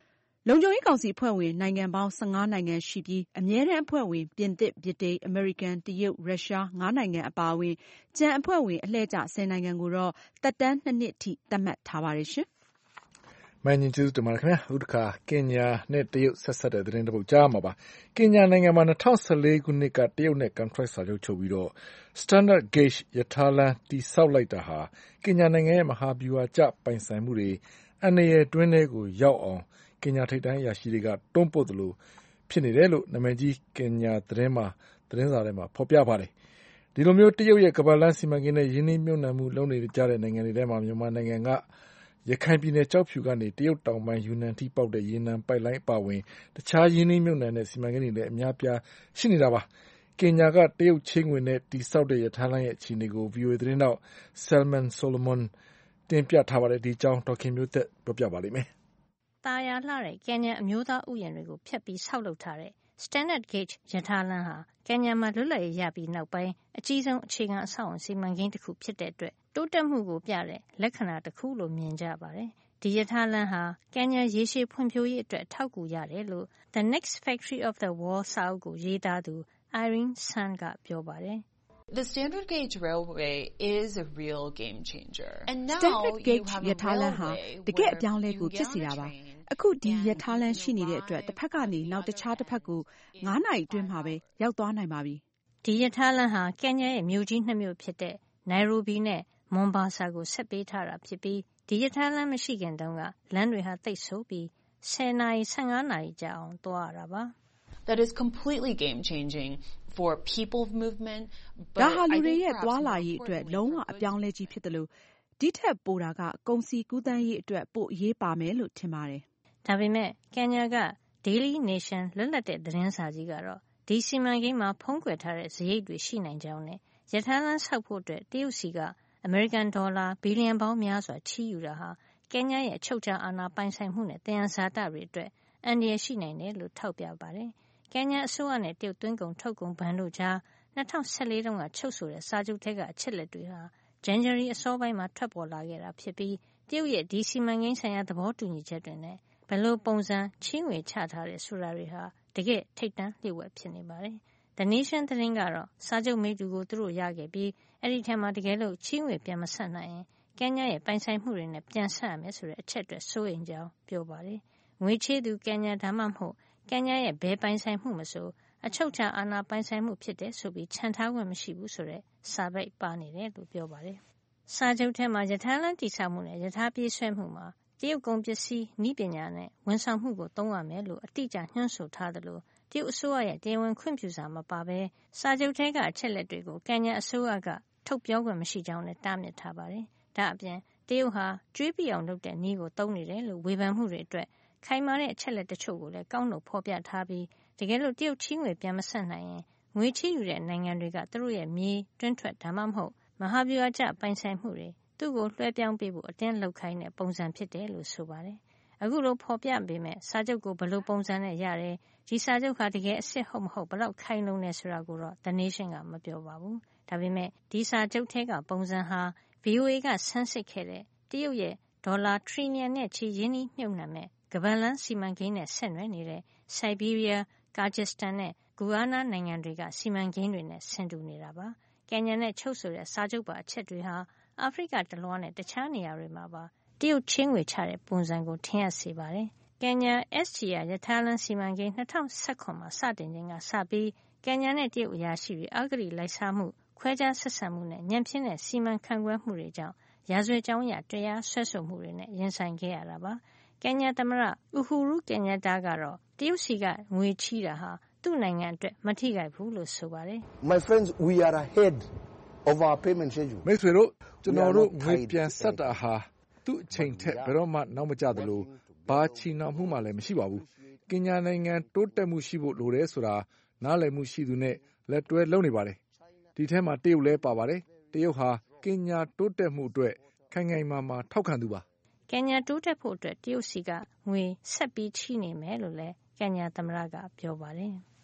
လုံခြုံရေးကောင်စီအဖွဲ့ဝင်နိုင်ငံပေါင်း၁၅နိုင်ငံရှိပြီးအမြဲတမ်းအဖွဲ့ဝင်ပြင်သစ်၊ဗြိတိန်၊အမေရိကန်၊တရုတ်၊ရုရှားငါးနိုင်ငံအပါအဝင်ကျန်အဖွဲ့ဝင်အလှည့်ကျဆယ်နိုင်ငံကိုတော့သက်တမ်းနှစ်နှစ်ထိသတ်မှတ်ထားပါတယ်ရှင်။မန်ဂျင်ကျေးဇူးတင်ပါတယ်ခင်ဗျာ။ဥက္ကဋ္ဌကင်ညာနဲ့တရုတ်ဆက်ဆက်တဲ့သတင်းတစ်ပုဒ်ကြားမှာပါ။ကင်ညာနိုင်ငံမှာ၂၀၁၄ခုနှစ်ကတရုတ်နဲ့ contract စာချုပ်ချုပ်ပြီးတော့ Standard Gauge ရထားလမ်းတည်ဆောက်လိုက်တာဟာကင်ညာနိုင်ငံရဲ့မဟာဗျူဟာကျပိုင်ဆိုင်မှုတွေအန္တရာယ်တွင်းထဲကိုရောက်အောင်ကင်ညာထိပ်တန်းအရာရှိတွေကတွန်းပို့သလိုဖြစ်နေတယ်လို့နာမည်ကြီးကင်ညာသတင်းမှာသတင်းစာထဲမှာဖော်ပြပါတယ်။ဒီလိုမျိုးတရုတ်ရဲ့ကမ္ဘာလမ်းစီမံကိန်းနဲ့ရင်းနှီးမြှုပ်နှံမှုလုပ်နေကြတဲ့နိုင်ငံတွေထဲမှာမြန်မာနိုင်ငံကရခိုင်ပြည်နယ်ကျောက်ဖြူကနေတရုတ်တောင်ပိုင်းယူနန်ထိပေါက်တဲ့ရေနံပိုက်လိုင်းအပါအဝင်တခြားရင်းနှီးမြှုပ်နှံတဲ့စီမံကိန်းတွေလည်းအများပြားရှိနေတာပါ။ကင်ညာကတရုတ်ချင်းငွေနဲ့တိစောက်တဲ့ရထားလမ်းရဲ့အခြေအနေကို ဗီအိုအေ သတင်းတောက် Salman Solomon တင်ပြထားပါတယ်။ဒီအကြောင်းဒေါ်ခင်မျိုးသက်ပြောပြပါလိမ့်မယ်။တာယာလှတဲ့ကင်ညာအမျိုးသားဥယျာဉ်တွေကိုဖျက်ပြီးဆောက်လုပ်ထားတဲ့ Standard Gauge ရထားလမ်းဟာကင်ညာမှာလွတ်လပ်ရေးရပြီးနောက်ပိုင်းအကြီးဆုံးအခြေခံအဆောက်အအုံစီမံကိန်းတစ်ခုဖြစ်တဲ့အတွက်တိုးတက်မှုကိုပြတဲ့လက္ခဏာတစ်ခုလို့မြင်ကြပါတယ်။ဒီရထားလမ်းဟာကင်ညာရေရှည်ဖွံ့ဖြိုးရေးအတွက်အထောက်အကူရတယ်လို့ The Next Factory of the World စာအုပ်ကိုရေးသားသူ Irene Sun ကပြောပါတယ်။ The Standard Gauge Railway is a real game changer. And now Standard Gauge ရထားလမ်းဟာတကယ့်အပြောင်းအလဲကိုဖြစ်စေတာပါ။အခုဒီရထားလမ်းရှိနေတဲ့အတွက်တစ်ဖက်ကနေနောက်တခြားတစ်ဖက်ကိုငါးနာရီအတွင်းမှာပဲရောက်သွားနိုင်ပါပြီ။ဒီရထားလမ်းဟာကင်ညာရဲ့မြို့ကြီးနှစ်မြို့ဖြစ်တဲ့နိုင်ရိုဘီနဲ့မွန်ဘာဆာကိုဆက်ပေးထားတာဖြစ်ပြီးဒီရထားလမ်းမရှိခင်တုန်းကလမ်းတွေဟာသိပ်ဆိုးပြီးဆယ်နာရီ၁၅နာရီကြာအောင်သွားရတာပါ။ That is completely game changing for people movement. ဒါဟာလူတွေရဲ့သွားလာရေးအတွက်လုံးဝအပြောင်းလဲကြီးဖြစ်တယ်လို့ဒီထက်ပိုတာကကုန်စည်ကူးသန်းရေးအတွက်ပိုအရေးပါမယ်လို့ထင်ပါတယ်။ဒါပေမဲ့ကင်ညာက Daily Nation လွတ်လပ်တဲ့သတင်းစာကြီးကတော့ဒီစီမံကိန်းမှာဖုံးကွယ်ထားတဲ့စရိတ်တွေရှိနိုင်ကြောင်းနဲ့ရထားလမ်းဆောက်ဖို့အတွက်တရုတ်စီကအမေရိကန်ဒေါ်လာဘီလီယံပေါင်းများစွာချီးယူတာဟာကင်ညာရဲ့အချုပ်အခြာအာဏာပိုင်ဆိုင်မှုနဲ့သယံဇာတတွေအတွက်အန္တရာယ်ရှိနိုင်တယ်လို့ထောက်ပြပါတယ်။ကင်ညာအစိုးရနဲ့တရုတ်သွင်းကုန်ထုတ်ကုန်ဘဏ်တို့ကြား၂၀၁၄တုန်းကချုပ်ဆိုတဲ့စာချုပ်ထဲကအချက်လက်တွေဟာဇန်နဝါရီအစောပိုင်းမှာထွက်ပေါ်လာခဲ့တာဖြစ်ပြီးတရုတ်ရဲ့ဒီစီမံကိန်းဆိုင်ရာသဘောတူညီချက်တွေနဲ့ဘယ်လိုပုံစံချေးငွေချထားတဲ့ဆိုတာတွေဟာတကယ့်ထိပ်တန်းလျှို့ဝှက်ဖြစ်နေပါတယ်။ The Nation သတင်းကတော့စာချုပ်မိတ္တူကိုသူတို့ရခဲ့ပြီးအဲ့ဒီထဲမှာတကယ်လို့ချေးငွေပြန်မဆက်နိုင်ရင်ကင်ညာရဲ့ပိုင်ဆိုင်မှုတွေနဲ့ပြန်ဆက်ရမယ်ဆိုတဲ့အချက်တွေစိုးရိမ်ကြောင်းပြောပါတယ်။ငွေချေးသူကင်ညာဒါမှမဟုတ်ကင်ညာရဲ့ဘယ်ပိုင်ဆိုင်မှုမဆိုအချုပ်အခြာအာဏာပိုင်ဆိုင်မှုဖြစ်တဲ့ဆိုပြီးခြံထားခွင့်မရှိဘူးဆိုတဲ့စာပိတ်ပါနေတယ်လို့ပြောပါတယ်။စာချုပ်ထဲမှာရထားလမ်းတည်ဆောက်မှုနဲ့ရထားပြေးဆွဲမှုမှာတရုတ်ကုန်ပစ္စည်းနည်းပညာနဲ့ဝန်ဆောင်မှုကိုသုံးရမယ်လို့အတိအကျညွှန်းဆိုထားသလိုတရုတ်အစိုးရရဲ့တရားဝင်ခွင့်ပြုစာမပါဘဲစာချုပ်ထဲကအချက်လက်တွေကိုကင်ညာအစိုးရကထုတ်ပြောခွင့်မရှိကြောင်းနဲ့တားမြစ်ထားပါတယ်။ဒါအပြင်တရုတ်ဟာကျွေးပြအောင်လုပ်တဲ့နည်းကိုသုံးနေတယ်လို့ဝေဖန်မှုတွေအတွက်ခိုင်မာတဲ့အချက်လက်တချို့ကိုလည်းကောက်နှုတ်ဖော်ပြထားပြီးတကယ်လို့တရုတ်ချေးငွေပြန်မဆက်နိုင်ရင်ငွေချေးယူတဲ့နိုင်ငံတွေကသူတို့ရဲ့မြေတွင်းထွက်ဒါမှမဟုတ်မဟာဗျူဟာကျပိုင်ဆိုင်မှုတွေသူ့ကိုလွှဲပြောင်းပေးဖို့အတင်းလုပ်ခိုင်းတဲ့ပုံစံဖြစ်တယ်လို့ဆိုပါတယ်။အခုလိုဖော်ပြပေးမဲ့စာချုပ်ကိုဘယ်လိုပုံစံနဲ့ရတယ်ဒီစာချုပ်ဟာတကယ်အစ်စ်ဟုတ်မဟုတ်ဘယ်လောက်ခိုင်လုံနေဆိုတာကိုတော့ The Nation ကမပြောပါဘူး။ဒါပေမဲ့ဒီစာချုပ်ထဲကပုံစံဟာ ဗီအိုအေ ကဆန်းစစ်ခဲ့တဲ့တရုတ်ရဲ့ဒေါ်လာထရီလီယံနဲ့ချီရင်းနှီးမြှုပ်နှံမဲ့ကမ္ဘာလမ်းစီမံကိန်းနဲ့ဆက်နွယ်နေတဲ့ဆိုက်ဘီးရီးယား၊ကာဂျစ်စတန်နဲ့ဂူအာနာနိုင်ငံတွေကစီမံကိန်းတွေနဲ့ဆင်တူနေတာပါ။ကင်ညာနဲ့ချုပ်ဆိုတဲ့စာချုပ်ပါအချက်တွေဟာအာဖရိကတလွှားနဲ့တခြားနေရာတွေမှာပါတရုတ်ချေးငွေချတဲ့ပုံစံကိုထင်ဟပ်စေပါတယ်။ကင်ညာ S G R ရထားလမ်းစီမံကိန်း၂၀၁၇မှာစတင်ခြင်းကစပြီးကင်ညာနဲ့တရုတ်အရာရှိတွေအဂတိလိုက်စားမှုခွဲခြားဆက်ဆံမှုနဲ့ညံ့ဖျင်းတဲ့စီမံခန့်ခွဲမှုတွေကြောင့်ရာဇဝတ်ကြောင်းအရတရားစွဲဆိုမှုတွေနဲ့ရင်ဆိုင်ခဲ့ရတာပါ။ကင်ညာသမ္မတအူဟူရူကင်ညာတာကတော့တရုတ်စီကငွေချီးတာဟာသူ့နိုင်ငံအတွက်မထိခိုက်ဘူးလို့ဆိုပါတယ်။ My friends, we are ahead of our payment schedule. မိတ်ဆွေတို့ကျွန်တော်တို့ငွေပြန်ဆက်တာဟာသူ့အချိန်ထက်ဘယ်တော့မှနောက်မကျသလိုဘာချီနှောင်မှုမှလည်းမရှိပါဘူး။ကင်ညာနိုင်ငံတိုးတက်မှုရှိဖို့လိုတယ်ဆိုတာနားလည်မှုရှိသူနဲ့လက်တွဲလုပ်နေပါတယ်။ဒီထဲမှာတရုတ်လည်းပါပါတယ်။တရုတ်ဟာကင်ညာတိုးတက်မှုအတွက်ခိုင်ခိုင်မာမာထောက်ခံသူပါ။ကင်ညာတိုးတက်ဖို့အတွက်တရုတ်စီကငွေဆက်ပြီးချီးနေမယ်လို့လည်းကင်ညာသမ္မတကပြောပါတယ်။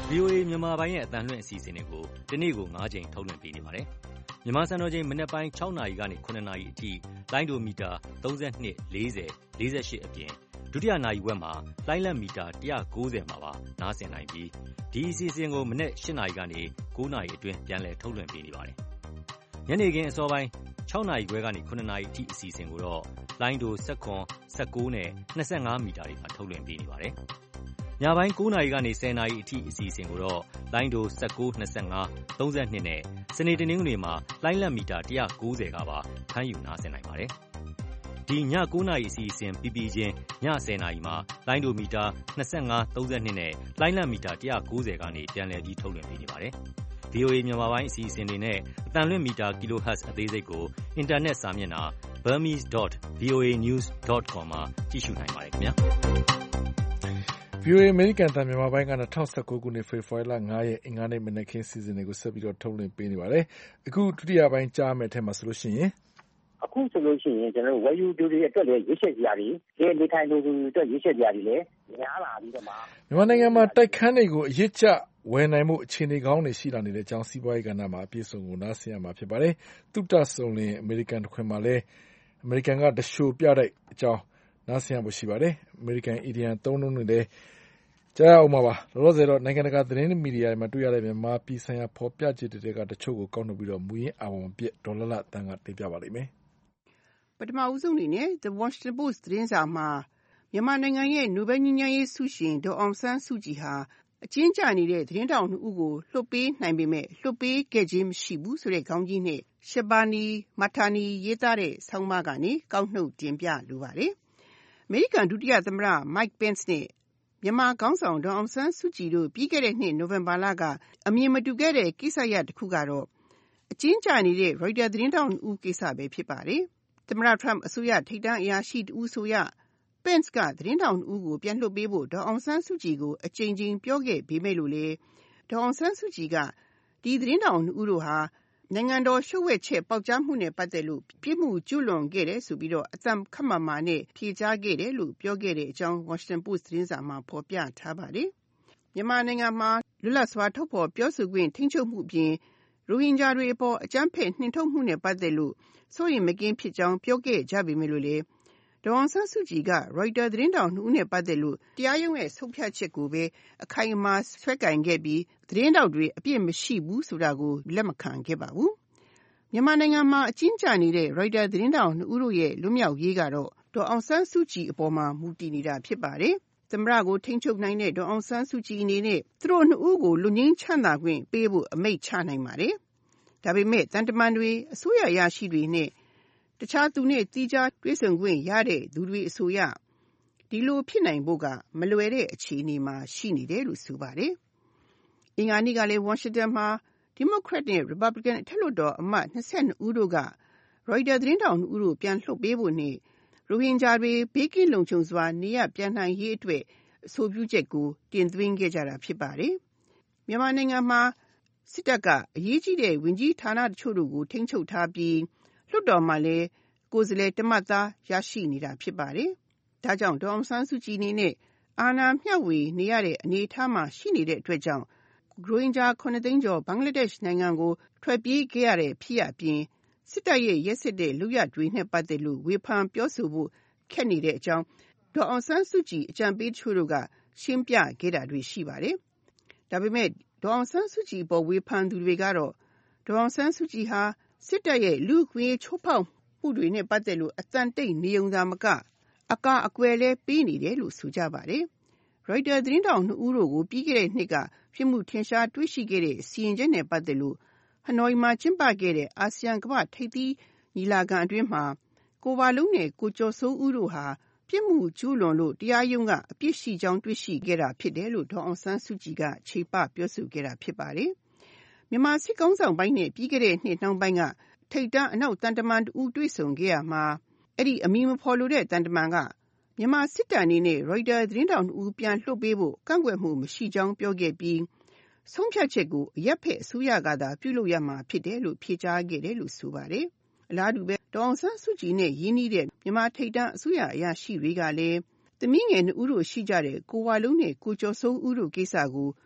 ဗွီအိုအေ မြန်မာပိုင်းရဲ့အသံလွှင့်အစီအစဉ်တွေကိုတနေ့ကို၅ကြိမ်ထုတ်လွှင့်ပေးနေပါတယ်။မြန်မာစံတော်ချိန်မနက်ပိုင်း၆နာရီကနေ၇နာရီအထိလိုင်းဒိုမီတာသုံး၂၊၄၀၊၄၈အပြင်ဒုတိယနာရီဝက်မှာလိုင်းလတ်မီတာ၁၉၀မှာပါနားဆင်နိုင်ပြီးဒီအစီအစဉ်ကိုမနက်၈နာရီကနေ၉နာရီအတွင်းပြန်လည်ထုတ်လွှင့်ပေးနေပါတယ်။ညနေခင်းအစောပိုင်း၆နာရီခွဲကနေ၇နာရီအထိအစီအစဉ်ကိုတော့လိုင်းဒို၁၇၊၁၉နဲ့၂၅မီတာတွေမှာထုတ်လွှင့်ပေးနေပါတယ်။ညပိုင်း၉နာရီကနေ၁၀နာရီအထိအစီအစဉ်ကိုတော့လိုင်းဒို၁၉၊၂၅၊၃၂နဲ့စနေတနင်္ဂနွေမှာလိုင်းလတ်မီတာ၁၉၀ကပါဖမ်းယူနားဆင်နိုင်ပါတယ်။ဒီည၉နာရီအစီအစဉ်ပြီးပြီးချင်းည၁၀နာရီမှာလိုင်းဒိုမီတာ၂၅၊၃၂နဲ့လိုင်းလတ်မီတာ၁၉၀ကနေပြန်လည်ပြီးထုတ်လွှင့်ပေးနေပါတယ်။ ဗွီအိုအေမြန်မာပိုင်းအစီအစဉ်တွေနဲ့အသံလွှင့်မီတာ kilohertz အသေးစိတ်ကိုအင်တာနက်စာမျက်နှာ burmese dot v o a news dot com မှာကြည့်ရှုနိုင်ပါတယ်ခင်ဗျာ။ဗွီအိုအေအမေရိကန်အသံမြန်မာပိုင်းက၂၀၁၉ခုနှစ်ဖေဖော်ဝါရီလ၅ရက်အင်္ဂါနေ့မနက်ခင်းစီစဉ်တွေကိုဆက်ပြီးတော့ထုတ်လွှင့်ပေးနေပါတယ်။အခုဒုတိယပိုင်းကြားမယ့်အထက်မှာဆိုလို့ရှိရင်အခုဆိုလို့ရှိရင်ကျွန်တော်တို့ဝယ်ယူသူတွေအတွက်လည်းရွေးချယ်စရာတွေလေနေထိုင်သူတွေအတွက်ရွေးချယ်စရာတွေလည်းများလာပြီးတော့မှမြန်မာနိုင်ငံမှာတိုက်ခန်းတွေကိုအရစ်ကျဝယ်နိုင်မှုအခြေအနေကောင်းတွေရှိလာနေတဲ့အကြောင်းစီးပွားရေးကဏ္ဍမှာအပြည့်စုံကိုနားဆင်ရမှာဖြစ်ပါတယ်။သုတစုံလင်အမေရိကန်တစ်ခွင်မှာလည်းအမေရိကန်ကတရှိုပြတဲ့အကြောင်းနားဆင်ရဖို့ရှိပါတယ်။အမေရိကန်အီဒီယံသုံးလုံးတွေလည်းကြားအောင်ပါပါလောလောဆယ်တော့နိုင်ငံတကာသတင်းမီဒီယာတွေမှာတွေ့ရတဲ့မြန်မာပြည်ဆိုင်ရာဖော်ပြချက်တွေကတချို့ကိုကောက်နှုတ်ပြီးတော့မူရင်းအာဝန်ပြက်ဒေါ်လာလတန်ကတင်ပြပါလိမ့်မယ်ပထမဦးဆုံးအနေနဲ့ The Washington Post သတင်းစာမှာမြန်မာနိုင်ငံရဲ့နိုဘယ်ငြိမ်းချမ်းရေးဆုရှင်ဒေါ်အောင်ဆန်းစုကြည်ဟာအကျဉ်းကျနေတဲ့သတင်းတောင်နှစ်ဦးကိုလွှတ်ပေးနိုင်ပေမဲ့လွှတ်ပေးခဲ့ခြင်းမရှိဘူးဆိုတဲ့ခေါင်းကြီးနဲ့ရှဘာနီမာထာနီရေးသားတဲ့ဆောင်းပါးကနေကောက်နှုတ်တင်ပြလိုပါတယ်။အမေရိကန်ဒုတိယသမ္မတ Mike Pence နဲ့မြန်မာခေါင်းဆောင်ဒေါ်အောင်ဆန်းစုကြည်တို့ပြီးခဲ့တဲ့နှစ်နိုဝင်ဘာလကအမြင်မတူခဲ့တဲ့ကိစ္စရပ်တစ်ခုကတော့အကျဉ်းကျနေတဲ့ Reuters သတင်းတောင်နှစ်ဦးကိစ္စပဲဖြစ်ပါတယ်။သမ္မတ Trump အစိုးရထိပ်တန်းအရာရှိတဦးဆိုရ Pence ကသတင်းတောင်နှစ်ဦးကိုပြန်လွှတ်ပေးဖို့ဒေါ်အောင်ဆန်းစုကြည်ကိုအကြိမ်ကြိမ်ပြောခဲ့ပေမဲ့လို့လေဒေါ်အောင်ဆန်းစုကြည်ကဒီသတင်းတောင်နှစ်ဦးတို့ဟာနိုင်ငံတော်ရှုပ်ဝက်ချက်ပေါက်ကြားမှုနဲ့ပတ်သက်လို့ပြစ်မှုကျူးလွန်ခဲ့တယ်ဆိုပြီးတော့အသံခတ်မာမာနဲ့ဖြေကြားခဲ့တယ်လို့ပြောခဲ့တဲ့အကြောင်း Washington Post သတင်းစာမှာဖော်ပြထားပါတယ်။မြန်မာနိုင်ငံမှာလွတ်လပ်စွာထုတ်ဖော်ပြောဆိုခွင့်ထိန်းချုပ်မှုအပြင်ရိုဟင်ဂျာတွေအပေါ်အကြမ်းဖက်နှင်ထုတ်မှုနဲ့ပတ်သက်လို့စိုးရိမ်မကင်းဖြစ်ကြောင်းပြောခဲ့ကြပေမဲ့လို့လေဒေါ်အောင်ဆန်းစုကြည်က Reuters သတင်းတောင်နှစ်ဦးနဲ့ပတ်သက်လို့တရားရုံးရဲ့ဆုံးဖြတ်ချက်ကိုပဲအခိုင်အမာဆွဲကင်ခဲ့ပြီးသတင်းတောက်တွေအပြစ်မရှိဘူးဆိုတာကိုလက်မခံခဲ့ပါဘူး။မြန်မာနိုင်ငံမှာအကျဉ်းချနေတဲ့ Reuters သတင်းတောင်နှစ်ဦးတို့ရဲ့လွတ်မြောက်ရေးကတော့ဒေါ်အောင်ဆန်းစုကြည်အပေါ်မှာမူတည်နေတာဖြစ်ပါတယ်။သမ္မတကိုထိန်းချုပ်နိုင်တဲ့ဒေါ်အောင်ဆန်းစုကြည်အနေနဲ့သူတို့နှစ်ဦးကိုလွတ်ငြိမ်းချမ်းသာခွင့်ပေးဖို့အမိန့်ချနိုင်ပါတယ်။ဒါပေမဲ့တန်တမန်တွေအစိုးရရရှိတွေနဲ့တခြားသူနဲ့တီးခြားတွေ့ဆုံခွင့်ရတဲ့သူတွေအဆိုရဒီလိုဖြစ်နိုင်ဖို့ကမလွယ်တဲ့အခြေအနေမှာရှိနေတယ်လို့ဆိုပါတယ်။အင်္ဂါနေ့ကလည်း Washington မှာ Democrat နဲ့ Republican အထက်လွှတ်တော်အမတ်၂၂ဦးတို့က Reuters သတင်းတောင်နှစ်ဦးတို့ပြန်လွှတ်ပေးဖို့နဲ့ရိုဟင်ဂျာတွေဘေးကင်းလုံခြုံစွာနေရပြန်နိုင်ရေးအတွက်အဆိုပြုချက်ကိုတင်သွင်းခဲ့ကြတာဖြစ်ပါတယ်။မြန်မာနိုင်ငံမှာစစ်တပ်ကအရေးကြီးတဲ့ဝန်ကြီးဌာနတချို့တို့ကိုထိန်းချုပ်ထားပြီးလွှတ်တော်မှာလည်းကိုယ်စားလှယ်တမတ်သားရရှိနေတာဖြစ်ပါတယ်။ဒါကြောင့်ဒေါ်အောင်ဆန်းစုကြည်အနေနဲ့အာဏာမျှဝေနေရတဲ့အနေအထားမှာရှိနေတဲ့အတွက်ကြောင့်ရိုဟင်ဂျာခုနှစ်သိန်းကျော်ဘင်္ဂလားဒေ့ရှ်နိုင်ငံကိုထွက်ပြေးခဲ့ရတဲ့ဖြစ်ရပ်ပြင်စစ်တပ်ရဲ့ရက်စက်တဲ့လုပ်ရပ်တွေနဲ့ပတ်သက်လို့ဝေဖန်ပြောဆိုဖို့ခက်နေတဲ့အကြောင်းဒေါ်အောင်ဆန်းစုကြည်အကြံပေးချို့တို့ကရှင်းပြခဲ့တာတွေရှိပါတယ်။ဒါပေမဲ့ဒေါ်အောင်ဆန်းစုကြည်ပေါ်ဝေဖန်သူတွေကတော့ဒေါ်အောင်ဆန်းစုကြည်ဟာစစ်တပ်ရဲ့လူ့အခွင့်အရေးချိုးဖောက်မှုတွေနဲ့ပတ်သက်လို့အသံတိတ်နေုံသာမကအကအကွယ်လဲပေးနေတယ်လို့ဆိုကြပါတယ်။ Reuters သတင်းတောင်နှစ်ဦးတို့ကိုပြီးခဲ့တဲ့နှစ်ကပြစ်မှုထင်ရှားတွေ့ရှိခဲ့တဲ့စီရင်ချက်နဲ့ပတ်သက်လို့ဟနွိုင်မှာကျင်းပခဲ့တဲ့အာဆီယံကမ္ဘာထိပ်သီးညီလာခံအတွင်းမှာကိုဝါလုံးနဲ့ကိုကျော်စိုးဦးတို့ဟာပြစ်မှုကျူးလွန်လို့တရားရုံးကအပြစ်ရှိကြောင်းတွေ့ရှိခဲ့တာဖြစ်တယ်လို့ဒေါ်အောင်ဆန်းစုကြည်ကခြေပပြောဆိုခဲ့တာဖြစ်ပါတယ်။မြန်မာစစ်ကောင်ဆောင်ပိုင်းနဲ့ပြီးခဲ့တဲ့နှစ်နှောင်းပိုင်းကထိပ်တန်းအနောက်တန်တမန်တူတွေ့ဆုံခဲ့ရမှာအဲ့ဒီအမည်မဖော်လိုတဲ့တန်တမန်ကမြန်မာစစ်တပ်အနေနဲ့ Reuters သတင်းတောင်တူပြန်လွှတ်ပေးဖို့ကန့်ကွက်မှုမရှိကြောင်းပြောခဲ့ပြီးဆုံးဖြတ်ချက်ကိုအရက်ဖက်အစိုးရကသာပြုလုပ်ရမှာဖြစ်တယ်လို့ဖြေကြားခဲ့တယ်လို့ဆိုပါတယ်။အလားတူပဲဒေါ်အောင်ဆန်းစုကြည်နဲ့ရင်းနှီးတဲ့မြန်မာထိပ်တန်းအစိုးရအရာရှိတွေကလည်းသမီးငယ်နှစ်ဦးတို့ရှိကြတဲ့ကိုဝါလုံးနဲ့ကိုကျော်စိုးဦးတို့ကိစ္စကိုကို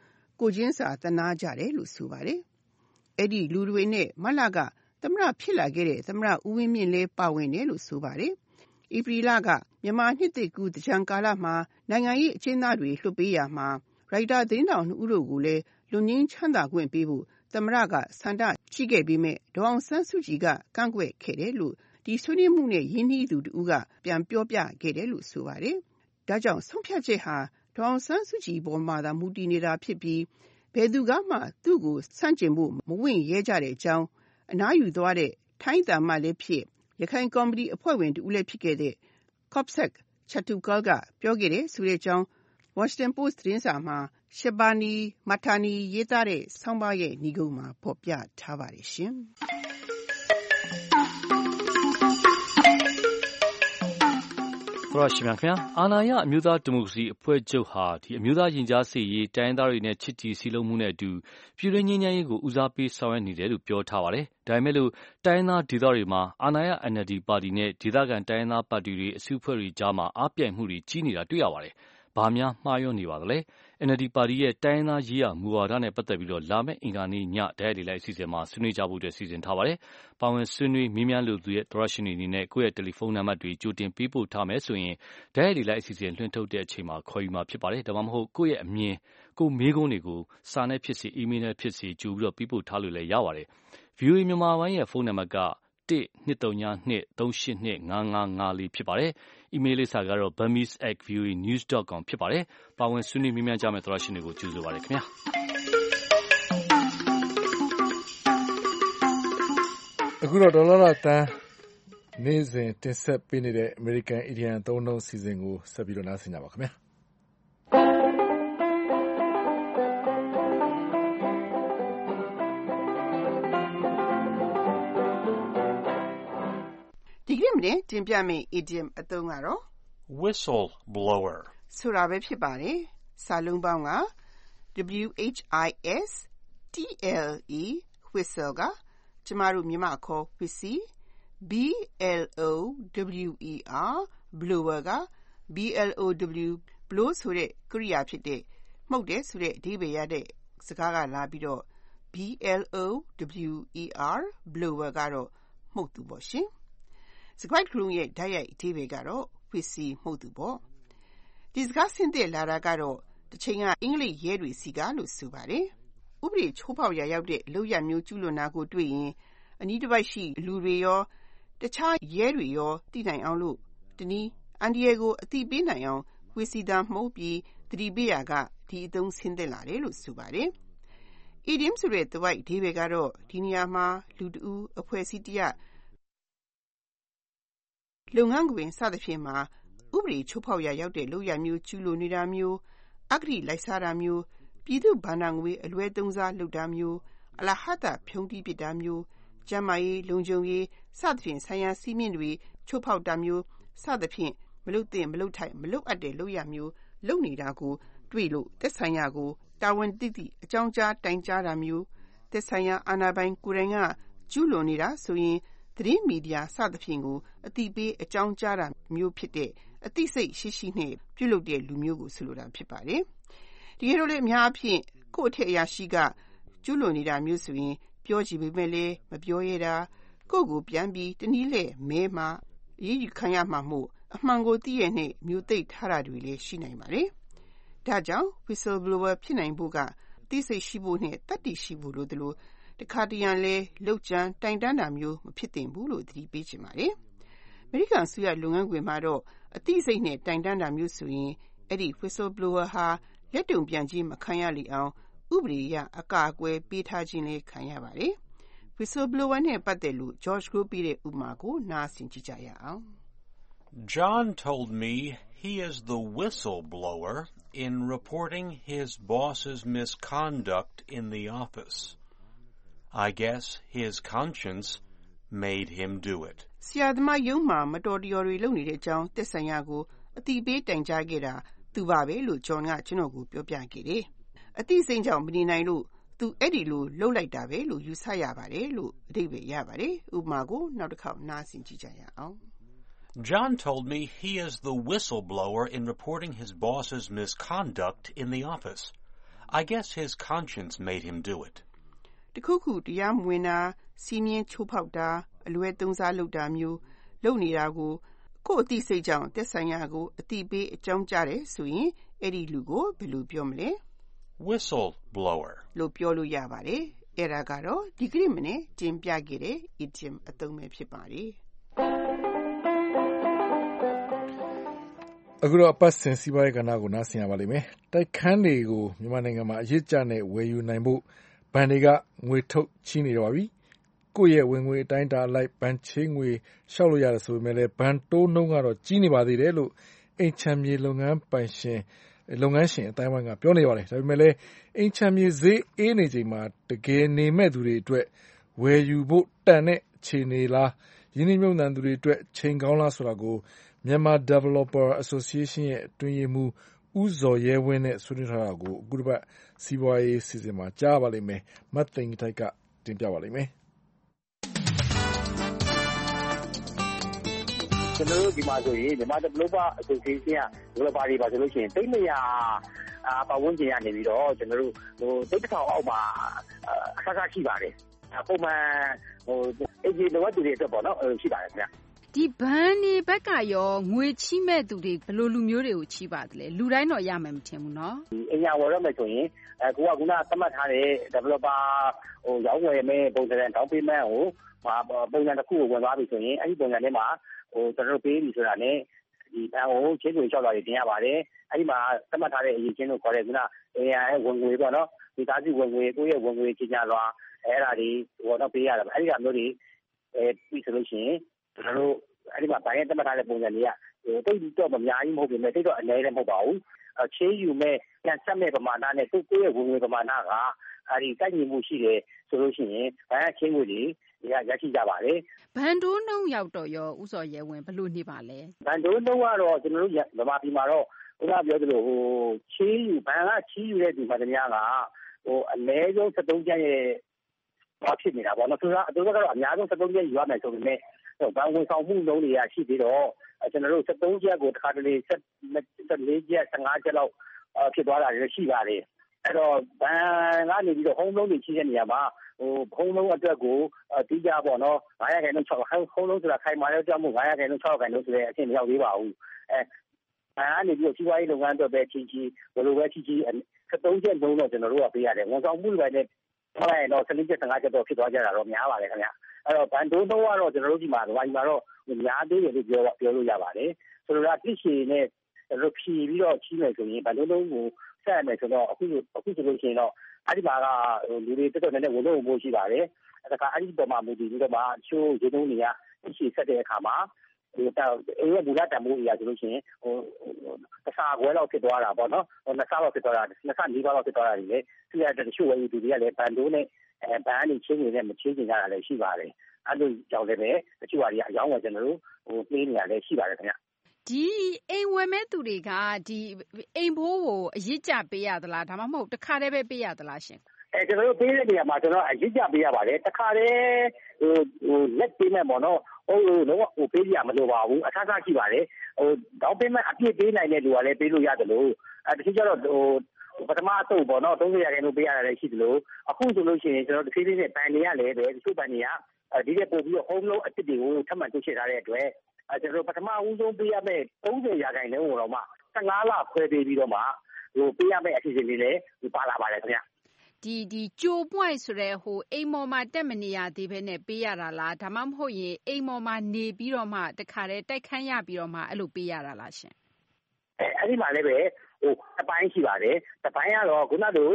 ကိုချင်းစာသနာကြတယ်လို့ဆိုပါတယ်။အဲ့ဒီလူတွေနဲ့မလကသမ္မတဖြစ်လာခဲ့တဲ့သမ္မတဦးဝင်းမြင့်လည်းပါဝင်တယ်လို့ဆိုပါတယ်။ဧပြီလကမြန်မာနှစ်သစ်ကူးတကြံကာလမှာနိုင်ငံရေးအကျဉ်းသားတွေလွှတ်ပေးရမှာရိုက်တာသတင်းတောင်နှစ်ဦးတို့ကိုလည်းလူငင်းချမ်းသာခွင့်ပေးဖို့သမ္မတကဆန္ဒရှိခဲ့ပြီးမဲ့ဒေါအောင်ဆန်းစုကြည်ကကန့်ကွက်ခဲ့တယ်လို့ဒီဆွေးနွေးမှုနဲ့ရင်းနှီးသူတို့ကပြန်ပြောပြခဲ့တယ်လို့ဆိုပါတယ်။ဒါကြောင့်ဆုံးဖြတ်ချက်ဟာဒေါအောင်ဆန်းစုကြည်ပေါ်မှာသာမူတည်နေတာဖြစ်ပြီးဘယ်သူကမှသူ့ကိုဆန့်ကျင်ဖို့မဝင့်ရဲကြတဲ့အကြောင်းအနားယူသွားတဲ့ထိုင်းတမလည်းဖြစ်ရခိုင်ကော်မတီအဖွဲ့ဝင်တူလည်းဖြစ်ခဲ့တဲ့ Kopsak Chatukal ကပြောခဲ့တယ်ဆိုတဲ့အကြောင်း Washington Post သတင်းစာမှာ Shabani Mathani ရေးသားတဲ့ဆောင်းပါးရဲ့ညီကုန်းမှာဖော်ပြထားပါတယ်ရှင်။ဘရရှိမြခင်အာနာယအမျိုးသားဒီမိုကရေစီအဖွဲ့ချုပ်ဟာဒီအမျိုးသားရင်ကြားစေ့ရေးတိုင်းသားတွေနဲ့ချစ်ကြည်စီလုံးမှုနဲ့အတူပြည်တွင်းငြိမ်းချမ်းရေးကိုဦးစားပေးဆောင်ရွက်နေတယ်လို့ပြောထားပါတယ်။ဒါပေမဲ့လို့တိုင်းသားဒေသတွေမှာအာနာယ N L D ပါတီနဲ့ဒေသခံတိုင်းသားပါတီတွေအစုအဖွဲ့တွေကြားမှာအားပြိုင်မှုတွေကြီးနေတာတွေ့ရပါတယ်။ဘာများမှားယွင်းနေပါသလဲ။ N L D ပါတီရဲ့တိုင်းသားရေးရာမူဝါဒနဲ့ပတ်သက်ပြီးတော့လာမယ့်အင်္ဂါနေ့ညတရက်လေးလိုက်အစီအစဉ်မှာဆွေးနွေးကြဖို့အတွက်စီစဉ်ထားပါတယ်။ပါဝင်ဆွေးနွေးမေးမြန်းလို့သူရဲ့ဒရရှင်တွေအနေနဲ့ကိုယ့်ရဲ့တယ်လီဖုန်းနံပါတ်တွေကြိုတင်ပေးပို့ထားမယ်ဆိုရင်တရက်လေးလိုက်အစီအစဉ်လွှင့်ထုတ်တဲ့အချိန်မှာခေါ်ယူမှာဖြစ်ပါတယ်။ဒါမှမဟုတ်ကိုယ့်ရဲ့အမြင်ကိုမေးခွန်းတွေကိုစာနဲ့ဖြစ်စေအီးမေးလ်နဲ့ဖြစ်စေကြိုပြီးတော့ပေးပို့ထားလို့လည်းရပါတယ်။ V O A မြန်မာပိုင်းရဲ့ဖုန်းနံပါတ်ကတစ်နှစ်သုံးညနှစ်သုံးရှစ်နှစ်ငါးငါးငါးလေးဖြစ်ပါတယ်။ အီးမေးလ်လိပ်စာကတော့ burmese at v o a news dot com ဖြစ်ပါတယ်။ပါဝင်ဆွေးနွေးမြန်းကြမယ့်သောရရှင်တွေကိုကြိုဆိုပါရစေခင်ဗျာ။အခုတော့ဒေါ်လာတန်းနေ့စဉ်တင်ဆက်ပေးနေတဲ့ American Indian သုံးနှုန်းစီစဉ်ကိုဆက်ပြီးတော့နားဆင်ကြပါခင်ဗျာ။ဒီကနေ့မနေ့တင်ပြမယ့် idiom အသုံးကတော့ whistle blower ဆိုတာပဲဖြစ်ပါတယ်။စာလုံးပေါင်းက W H I S T L E whistle ကကျမတို့မြန်မာခေါ် whiskey B L O W E R blower က B L O W blow ဆိုတဲ့ကရိယာဖြစ်တဲ့မှုတ်တယ်ဆိုတဲ့အဓိပ္ပာယ်ရတဲ့စကားကလာပြီးတော့ B L O W E R blower ကတော့မှုတ်သူပေါ့ရှင်။စကားလုံးရဲ့ဓာတ်ရိုက်အဓိပ္ပာယ်ကတော့ whiskey မှုတ်သူပေါ့။ဒီစကားဆင်းသက်လာတာကတော့တစ်ချိန်ကအင်္ဂလိပ်ရဲတွေစီကလို့ဆိုပါတယ်။ဥပဒေချိုးဖောက်ရာရောက်တဲ့လုပ်ရမျိုးကျူးလွန်တာကိုတွေ့ရင်အနီးတစ်ပိုက်ရှိလူတွေရောတခြားရဲတွေရောသိနိုင်အောင်လို့တနည်းအန်ဒီယေကိုအသိပေးနိုင်အောင်ဝီစီတာမှုတ်ပြီးသတိပေးရကဒီအသုံးဆင်းသက်လာတယ်လို့ဆိုပါတယ်။ idiom ဆိုတဲ့သဝိုက်အဓိပ္ပာယ်ကတော့ဒီနေရာမှာလူတဦးအဖွဲ့အစည်းတရပ်လုပ်ငန်းခွင်စသဖြင့်မှာဥပဒေချိုးဖောက်ရာရောက်တဲ့လုပ်ရမျိုးကျူးလွန်နေတာမျိုးအဂတိလိုက်စားတာမျိုးပြည်သူ့ဘဏ္ဍာငွေအလွဲသုံးစားလုပ်တာမျိုးအလဟတဖြုံးတီးပစ်တာမျိုးကျန်းမာရေးလုံခြုံရေးစသဖြင့်ဆိုင်ရာစည်းမျဉ်းတွေချိုးဖောက်တာမျိုးစသဖြင့်မလုပ်သင့်မလုပ်ထိုက်မလုပ်အပ်တဲ့လုပ်ရမျိုးလုပ်နေတာကိုတွေ့လို့သက်ဆိုင်ရာကိုတာဝန်သိသိအကြောင်းကြားတိုင်ကြားတာမျိုးသက်ဆိုင်ရာအာဏာပိုင်ကိုယ်တိုင်ကကျူးလွန်နေတာဆိုရင်သတင်းမီဒီယာစသဖြင့်ကိုအသိပေးအကြောင်းကြားတာမျိုးဖြစ်တဲ့အသိစိတ်ရှိရှိနဲ့ပြုလုပ်တဲ့လူမျိုးကိုဆိုလိုတာဖြစ်ပါတယ်။ဒီလိုလေအများအပြားကိုယ့်အထက်အရာရှိကကျူးလွန်နေတာမျိုးဆိုရင်ပြောကြည့်ပေမဲ့လည်းမပြောရတာကိုယ့်ကိုပြန်ပြီးတနည်းလဲမဲမှာအရေးယူခံရမှာမို့အမှန်ကိုသိရတဲ့မျိုးသိထားတာတွေလည်းရှိနိုင်ပါတယ်။ဒါကြောင့် whistleblower ဖြစ်နိုင်ဖို့ကသိစိတ်ရှိဖို့နဲ့တတ်သိရှိဖို့လိုတယ်လို့တခါတရံလဲလောက်ကျန်တိုင်တန်းတာမျိုးမဖြစ်သင့်ဘူးလို့သတိပေးချင်ပါတယ်။ အမေရိကန်ဆိုရလုပ်ငန်းခွင်မှာတော့အသိစိတ်နဲ့တိုင်တန်းတာမျိုးဆိုရင်အဲ့ဒီ whistleblower ဟာလက်တုံပြန်ခြင်းမခံရလေအောင်ဥပဒေအရအကာအကွယ်ပေးထားခြင်းလည်းခံရပါတယ်။ whistleblower နဲ့ပတ်သက်လို့ George Group ပေးတဲ့ဥပမာကိုနားဆင်ကြည့်ကြရအောင်။ John told me he is the whistleblower in reporting his boss's misconduct in the office. I guess his conscience made him do it. ဆရာသမားယုံမှာမတော်တရော်တွေလုပ်နေတဲ့အကြောင်းသက်ဆိုင်ရာကိုအတိပေးတိုင်ကြားခဲ့တာသူပါပဲလို့ John ကကျွန်တော်ကိုပြောပြခဲ့တယ်။အတိစိမ့်ကြောင့်မနေနိုင်လို့သူအဲ့ဒီလိုလှုပ်လိုက်တာပဲလို့ယူဆရပါတယ်လို့အဓိပ္ပာယ်ရပါတယ်။ဥပမာကိုနောက်တစ်ခေါက်နားဆင်ကြည့်ကြရအောင် John told me he is the whistleblower in reporting his boss's misconduct in the office. I guess his conscience made him do it. တခုခုတရားမဝင်တာစီးနင်းချိုးဖောက်တာအလွဲသုံးစားလုပ်တာမျိုးလုပ်နေတာကိုကိုယ့်အသိစိတ်ကြောင့်သက်ဆိုင်ရာကိုအသိပေးအကြောင်းကြားတယ်ဆိုရင်အဲ့ဒီလူကိုဘယ်လိုပြောမလဲ Whistle blower လို့ပြောလို့ရပါတယ်အဲ့ဒါကတော့ဒီကနေ့မနေ့တင်ပြခဲ့တဲ့ idiom အသုံးပဲဖြစ်ပါတယ်အခုတော့အပတ်စဉ်စီးပွားရေးကဏ္ဍကိုနားဆင်ရပါလိမ့်မယ်တိုက်ခန်းတွေကိုမြန်မာနိုင်ငံမှာအရေးကြနဲ့ဝယ်ယူနိုင်ဖို့ဘဏ်တွေကငွေထုတ်ချီးနေတော့ပါပြီကိုယ့်ရဲ့ဝင်ငွေအတိုင်းအတာအလိုက်ဘဏ်ချေးငွေလျှောက်လို့ရတယ်ဆိုပေမဲ့လည်းဘဏ်တိုးနှုန်းကတော့ကြီးနေပါသေးတယ်လို့အိမ်ချမ်းမြေလုပ်ငန်းပိုင်ရှင်လုပ်ငန်းရှင်အတိုင်းဝိုင်းကပြောနေပါတယ်ဒါပေမဲ့လည်းအိမ်ချမ်းမြေဈေးအေးနေချိန်မှာတကယ်နေမဲ့သူတွေအတွက်ဝယ်ယူဖို့တန်တဲ့အခြေအနေလားယင်းနှိမ့်မြုံနှံသူတွေအတွက်ချိန်ကောင်းလားဆိုတာကိုMyanmar Developer Association ရဲ့အတွင်းရေးမှူးဦးဇော်ရဲဝင်းနဲ့ဆွေးနွေးထားတာကိုအခုတစ်ပတ်စီးပွားရေးစီစဉ်မှာကြားပါလိမ့်မယ်မတ်သိန်းတိုက်ကတင်ပြပါလိမ့်မယ်ကျွန်တော်တို့ဒီမှာဆိုရင် Myanmar Developer Association က developer တွေပါဆိုလို့ရှိရင်တိတ်မရအာပတ်ဝန်းကျင်ရနေပြီးတော့ကျွန်တော်တို့ဟိုတိတ်တစ်ထောင်အောက်မှာအခက်အခဲရှိပါတယ်ပုံမှန်ဟိုအေဂျီလိုအပ်သူတွေအတွက်ပေါ့နော်ရှိပါတယ်ခင်ဗျဒီဘန်ဒီဘက်ကရောငွေချီးမဲ့သူတွေဘယ်လိုလူမျိုးတွေကိုချီးပါတယ်လဲလူတိုင်းတော့ရမယ်မထင်ဘူးเนาะဒီအညာဝယ်ရမယ်ဆိုရင်အဲကိုကခုနသတ်မှတ်ထားတဲ့ developer ဟိုရောင်းဝယ်မဲ့ပုံစံတောင်းပေးမဲ့ဟိုပုံစံတစ်ခုကိုဝင်သွားပြီဆိုရင်အဲ့ဒီပုံစံထဲမှာဟိုကျွန်တော်တို့ပေးပြီဆိုတာနဲ့ဒီဘန်ကိုချင်းကိုလျှောက်လာတင်ရပါတယ်အဲ့ဒီမှာသတ်မှတ်ထားတဲ့အရေးချင်းကိုခေါ်တယ်ခုနအညာရဲ့ဝင်ငွေပေါ့နော်ဒီသားစုဝင်ငွေကိုယ့်ရဲ့ဝင်ငွေချင်းညာလွာအဲ့ဒါတွေဟိုတော့ပေးရတာအဲ့ဒီကမျိုးတွေအဲပြီးဆိုလို့ရှိရင်ကျွန်တော်တို့အဲ့ဒီမှာဘိုင်းရဲ့တမထားတဲ့ပုံစံတွေကဟိုတိတ်တော့မများကြီးမဟုတ်ပြင်မဲ့တိတ်တော့အနည်းလည်းမဟုတ်ပါဘူးချေးယူမဲ့ပြန်ဆက်မဲ့ပမာဏနဲ့ကိုယ့်ရဲ့ဝင်ငွေပမာဏကအဲ့ဒီတိုက်ညီမှုရှိတယ်ဆိုလို့ရှိရင်ဘိုင်းရဲ့ချင်းငွေတွေရရရှိကြပါတယ်ဘန်ဒိုးနှုံရောက်တော့ရောဥစော်ရဲဝင်ဘယ်လိုနေပါလဲဘန်ဒိုးနှုံကတော့ကျွန်တော်တို့ဗမာပြည်မှာတော့ခုနပြောသလိုဟိုချေးယူဘန်ကချေးယူတဲ့ဒီမှာတများကဟိုအနည်းဆုံးsevenကျပ်ရဲ့ဘာဖြစ်နေတာပေါ့နော်သူကအတူတူကတော့အများဆုံးsevenကျပ်ယူရမယ်ဆိုပေမဲ့ဘဏ်ဝင်ဆောင်မှုလုံးတွေရရှိပြီးတော့ကျွန်တော်တို့sevenကျပ်ကိုတစ်ခါတလေfourကျပ်fifteenကျပ်လောက်ဖြစ်သွားတာတွေရှိပါတယ်အဲ့တော့ဘဏ်ကနေပြီးတော့ home loan တွေရှိတဲ့နေရာမှာဟို home loan အတွက်ကိုတီးကြပေါ့နော်nineရာခိုင်နှုန်းsix home loan ဆိုတာခိုင်မာတဲ့ကြောင့်မို့nineရာခိုင်နှုန်းsixရာခိုင်နှုန်းဆိုတဲ့အဆင့်မရောက်သေးပါဘူးအဲဘဏ်ကနေပြီးတော့စီးပွားရေးလုပ်ငန်းအတွက်ပဲချင်းချင်းဘယ်လိုပဲချင်းချင်းsevenကျပ်လုံးတော့ကျွန်တော်တို့ကပေးရတယ်ဝန်ဆောင်မှုတွေနဲ့ထားလိုက်တော့fourteenကျပ်fifteenကျပ်တော့ဖြစ်သွားကြတာတော့များပါတယ်ခင်ဗျအဲ့တော့ဘန်ဒိုးတော့ကတော့ကျွန်တော်တို့ဒီမှာဒီမှာတော့များသေးတယ်လို့ပြောပြောလို့ရပါတယ်ဆိုတော့တိရှိနဲ့ရဖြီပြီးတော့ချီးမယ်ဆိုရင်ဘန်ဒိုးလုံးကိုဆက်ရမယ်ဆိုတော့အခုအခုဆိုလို့ရှိရင်တော့အဲ့ဒီမှာကလူတွေတက်တော့လည်းဝင်လို့ဖို့ရှိပါတယ်အဲ့ဒါကအဲ့ဒီပေါ်မှာမူတည်ပြီးတော့မှချိုးရေတုံးတွေကတိရှိဆက်တဲ့အခါမှာဒီတော့အေးရဘူလာတံမိုးအရာဆိုလို့ရှိရင်ဟိုတစ်စားခွဲလောက်ဖြစ်သွားတာပေါ့နော်နှစ်စားလောက်ဖြစ်သွားတာနှစ်စားလေးပါးလောက်ဖြစ်သွားတာတွေလေသူရတဲ့ချိုးဝဲယူသူတွေကလည်းဘန်ဒိုးနဲ့အဲဘန်းနေချင်းနေနဲ့မချင်းကြတာလည်းရှိပါတယ်အဲ့လိုကြောင့်လည်းပဲတချို့ဟာတွေအကြောင်းကကျွန်တော်တို့ဟိုပေးနေရလည်းရှိပါတယ်ခင်ဗျဒီအိမ်ဝယ်မဲ့သူတွေကဒီအိမ်ဘိုးကိုအရစ်ကြပေးရသလားဒါမှမဟုတ်တစ်ခါတည်းပဲပေးရသလားရှင်အဲကျွန်တော်တို့ပေးတဲ့နေရာမှာကျွန်တော်အရစ်ကြပေးရပါတယ်တစ်ခါတည်းဟိုဟိုလက်ပေးမဲ့ပေါ့နော်ဟိုလုံးဝဟိုပေးရမလိုပါဘူးအထားထားရှိပါတယ်ဟိုတောင်းပေးမဲ့အပြည့်ပေးနိုင်တဲ့လူကလည်းပေးလို့ရတယ်လို့အဲတချို့ကျတော့ဟိုပထမအသုတ်ပေါ့နော်thirtyရာခိုင်နှုန်းပေးရတာလည်းရှိသလိုအခုဆိုလို့ရှိရင်ကျွန်တော်တစ်ခေတ်လေးနဲ့ဘန်တွေရလည်းပဲတချို့ဘန်တွေကဒီတဲ့ပို့ပြီးတော့ home loan အစ်စ်တွေကိုထပ်မံတိုးချဲ့ထားတဲ့အတွက်အဲကျွန်တော်ပထမဦးဆုံးပေးရမယ့်thirtyရာခိုင်နှုန်းကိုတော့မှfifteenလခွဲပေးပြီးတော့မှဟိုပေးရမယ့်အစီအစဉ်တွေလည်းပါလာပါတယ်ခင်ဗျဒီဒီကြိုပွိုင်းဆိုတဲ့ဟိုအိမ်မော်မှာတက်မနေရသေးဘဲနဲ့ပေးရတာလားဒါမှမဟုတ်ရင်အိမ်မော်မှာနေပြီးတော့မှတခါတည်းတိုက်ခန်းရပြီးတော့မှအဲ့လိုပေးရတာလားရှင်အဲအဲ့ဒီမှာလည်းပဲဟိုအပိုင်းရှိပါတယ်တပိုင်းကတော့ခုနကဟို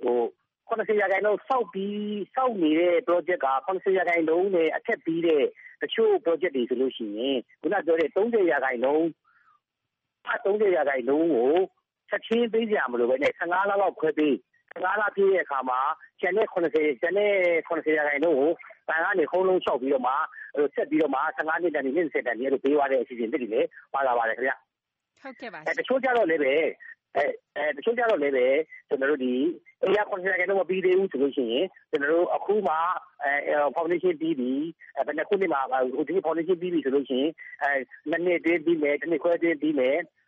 fortyရာခိုင်နှုန်းစောက်ပြီးစောက်နေတဲ့ project ကfortyရာခိုင်နှုန်းနဲ့အထက်ပြီးတဲ့တချို့ project တွေဆိုလို့ရှိရင်ခုနပြောတဲ့thirtyရာခိုင်နှုန်းအthirtyရာခိုင်နှုန်းကိုချက်ချင်းပေးကြမလို့ပဲနဲ့fifteenလလောက်ခွဲပေးfifteenလပြည့်ရဲ့အခါမှာကျန်တဲ့fortyကျန်တဲ့fortyရာခိုင်နှုန်းကိုဘန်ကနေခုံးလုံးလျှောက်ပြီးတော့မှဆက်ပြီးတော့မှfifteenနှစ်တန်နှစ်20တန်တွေလို့ပေးသွားတဲ့အစီအစဉ်တွေလည်းပါလာပါတယ်ခင်ဗျဟုတ်ကဲ့ပါအဲတချို့ကြတော့လည်းပဲအဲအဲတချို့ကြတော့လည်းပဲကျွန်တော်တို့ဒီအရာfortyရာခိုင်နှုန်းမပြီးသေးဘူးဆိုလို့ရှိရင်ကျွန်တော်တို့အခုမှအဲ foundation ပြီးပြီအဲဘယ်နှစ်ခုနှစ်မှာဟိုဒီ foundation ပြီးပြီဆိုလို့ရှိရင်အဲနှစ်နှစ်တည်းပြီးမယ်တစ်နှစ်ခွဲတည်းပြီးမယ်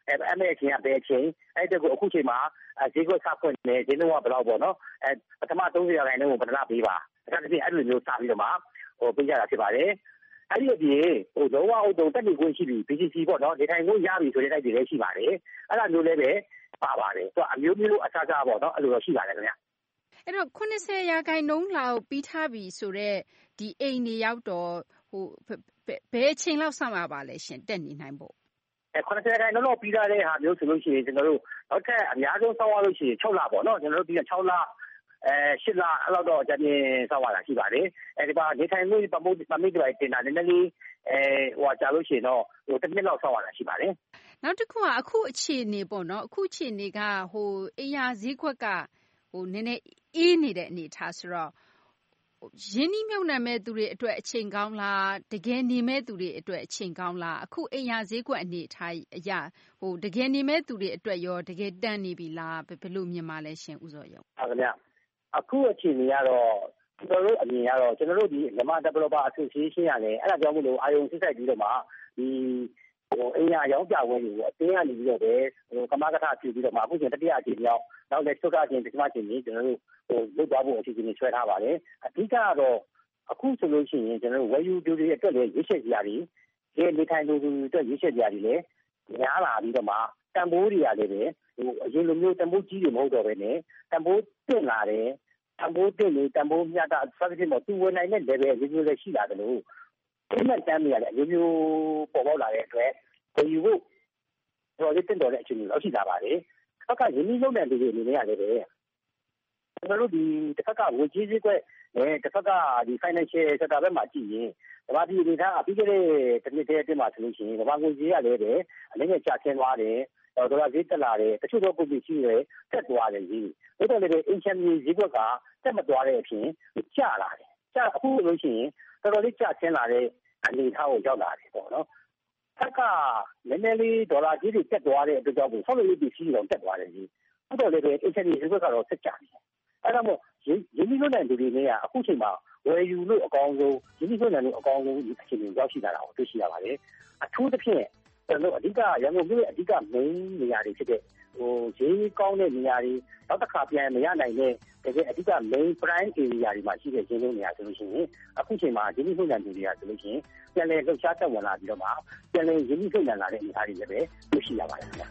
အဲအမေချင်းကပဲချင်းအဲ့တကူအခုချိန်မှာဈေးကွက်စဖွင့်နေဈေးနှုန်းကဘယ်လောက်ပေါ့နော်အဲပထမသုံးဆယ်ရာခိုင်နှုန်းကိုပထမပေးပါဒါကြည့်အဲ့လိုမျိုးစပြီးတော့မှဟိုပေးကြတာဖြစ်ပါတယ်အဲ့ဒီအပြင်ဟိုလုံးဝအုပ်တုံတက်နေခွင့်ရှိပြီ B C C ပေါ့နော်နေထိုင်ခွင့်ရပြီဆိုတဲ့တိုက်တွေလည်းရှိပါတယ်အဲ့ဒါမျိုးလည်းပဲပါပါတယ်သူကအမျိုးမျိုးအစားစားပေါ့နော်အဲ့လိုတော့ရှိပါတယ်ခင်ဗျအဲ့တော့ခုနှစ်ဆယ်ရာခိုင်နှုန်းလောက်ပြီးထားပြီဆိုတော့ဒီအိမ်တွေရောက်တော့ဟိုဘယ်အချိန်လောက်စမှာပါလဲရှင်တက်နေနိုင်ဖို့အဲခုနှစ်ဆယ်ရာခိုင်နှုန်းလောက်ပြီးထားတဲ့ဟာမျိုးဆိုလို့ရှိရင်ကျွန်တော်တို့နောက်ထပ်အများဆုံးစောင့်ရလို့ရှိရင်၆လပေါ့နော်ကျွန်တော်တို့ဒီ၆လအဲ၈လအဲ့လောက်တော့အကြင်းစောင့်ရတာရှိပါတယ်အဲဒီပါနေထိုင်မှုပမိုးပမိတ်တွေတင်တာနည်းနည်းလေးအဲဟိုကြာလို့ရှိရင်တော့ဟိုတစ်နှစ်လောက်စောင့်ရတာရှိပါတယ်နောက်တစ်ခုကအခုအခြေအနေပေါ့နော်အခုအခြေအနေကဟိုအရာဈေးကွက်ကဟိုနည်းနည်းအေးနေတဲ့အနေထားဆိုတော့ရင်းနှီးမြှုပ်နှံမဲ့သူတွေအတွက်အချိန်ကောင်းလားတကယ်နေမဲ့သူတွေအတွက်အချိန်ကောင်းလားအခုအရာဈေးကွက်အနေထားအရာဟိုတကယ်နေမဲ့သူတွေအတွက်ရောတကယ်တန်နေပြီလားဘယ်လိုမြင်ပါလဲရှင်ဦးစောရုံဟုတ်ကဲ့အခုအခြေအနေကတော့ကျွန်တော်တို့အမြင်ကတော့ကျွန်တော်တို့ဒီမြန်မာ Developer Association ရလည်းအဲ့ဒါကြောင့်မို့လို့အာယုံစစ်ဆိုင်ပြီးတော့မှဒီဟိုအရာရောင်းပြပွဲတွေကိုအတင်းကနေပြီးတော့ပဲဟိုကမကထပြုပြီးတော့မှအခုချိန်တတိယအချိန်မြောက်နောက်လည်းချုပ်တာချင်းပထမချိန်ကြီးကျွန်တော်တို့ဟိုလုပ်သွားဖို့အစီအစဉ်ဆွဲထားပါတယ်အဓိကကတော့အခုဆိုလို့ရှိရင်ကျွန်တော်တို့ value တွေအတွက်လည်းရွေးချယ်ကြရတယ်ဒီနေထိုင်သူတွေအတွက်ရွေးချယ်ကြရတယ်လေများလာပြီးတော့မှတန်ဖိုးတွေရတယ်ပဲဟိုအရင်လိုမျိုးတန်ဖိုးကြီးတွေမဟုတ်တော့ဘဲနဲ့တန်ဖိုးတင်လာတယ်တန်ဖိုးတင်နေတန်ဖိုးမြတ်တာစသဖြင့်တော့သူဝင်နိုင်တဲ့ level အမျိုးမျိုးလည်းရှိလာတယ်လို့ဒီမဲ့တမ်းနေရတယ်အမျိုးမျိုးပေါ်ပေါက်လာတဲ့အတွက်ကိုယူဖို့တော်လေးတင်တော်တဲ့အချိန်မျိုးလောက်ရှိလာပါတယ်။နောက်ကရင်းနှီးမြှုပ်နှံသူတွေအနေနဲ့ရတယ်ပဲ။ကျွန်တော်တို့ဒီတစ်ခါကဝေကြီးစည်းကွက်နဲ့တစ်ခါကဒီ financial sector ဘက်မှာကြည့်ရင်ဒီမှာဒီဒေတာအပြီးကြတဲ့တစ်နှစ်တည်းအတွင်းမှာဆိုလို့ရှိရင်ဒီမှာငွေကြေးရလည်းပဲအနည်းငယ်ကျဆင်းသွားတယ်။ဒေါ်လာဈေးတက်လာတယ်။တချို့သောကုန်ပစ္စည်းတွေတက်သွားတယ်ကြီး။ဒါတော့လည်းအင်ချမ်မီဈေးကွက်ကတက်မသွားတဲ့အပြင်ကျလာတယ်။ကျအခုလို့ရှိရင်တော်တော်လေးကျဆင်းလာတဲ့အနေအထားကိုရောက်လာတယ်ပေါ့နော်။ဆက်ကနည်းနည်းလေးဒေါ်လာကြီးတွေတက်သွားတဲ့အတွက်ကြောင့်ဆောက်လုပ်ရေးပစ္စည်းတွေတက်သွားတယ်ကြီး။အဲ့တော့လည်းအင်ချမ်မီဈေးကွက်ကတော့ဆက်ကျနေတယ်။အဲ့ဒါမို့ရင်းနှီးမြှုပ်နှံသူတွေနဲ့အခုချိန်မှာဝယ်ယူလို့အကောင်းဆုံးရင်းနှီးမြှုပ်နှံလို့အကောင်းဆုံးအခြေအနေရောက်ရှိလာတာကိုတွေ့ရှိရပါတယ်။အထူးသဖြင့်ကျွန်တော်အဓိကရန်ကုန်မြို့ရဲ့အဓိက main နေရာတွေဖြစ်တဲ့ဟိုဈေးကောင်းတဲ့နေရာတွေနောက်တစ်ခါပြန်မရနိုင်တဲ့တကယ်အဓိက main prime area တွေမှာရှိတဲ့ဈေးနှုန်းနေရာဆိုလို့ရှိရင်အခုချိန်မှာရင်းနှီးမြှုပ်နှံသူတွေကဆိုလို့ရှိရင်ပြန်လည်လှုပ်ရှားတက်ဝင်လာပြီးတော့မှပြန်လည်ရင်းနှီးမြှုပ်နှံလာတဲ့အနေအထားတွေလည်းပဲတွေ့ရှိရပါတယ်ခင်ဗျာ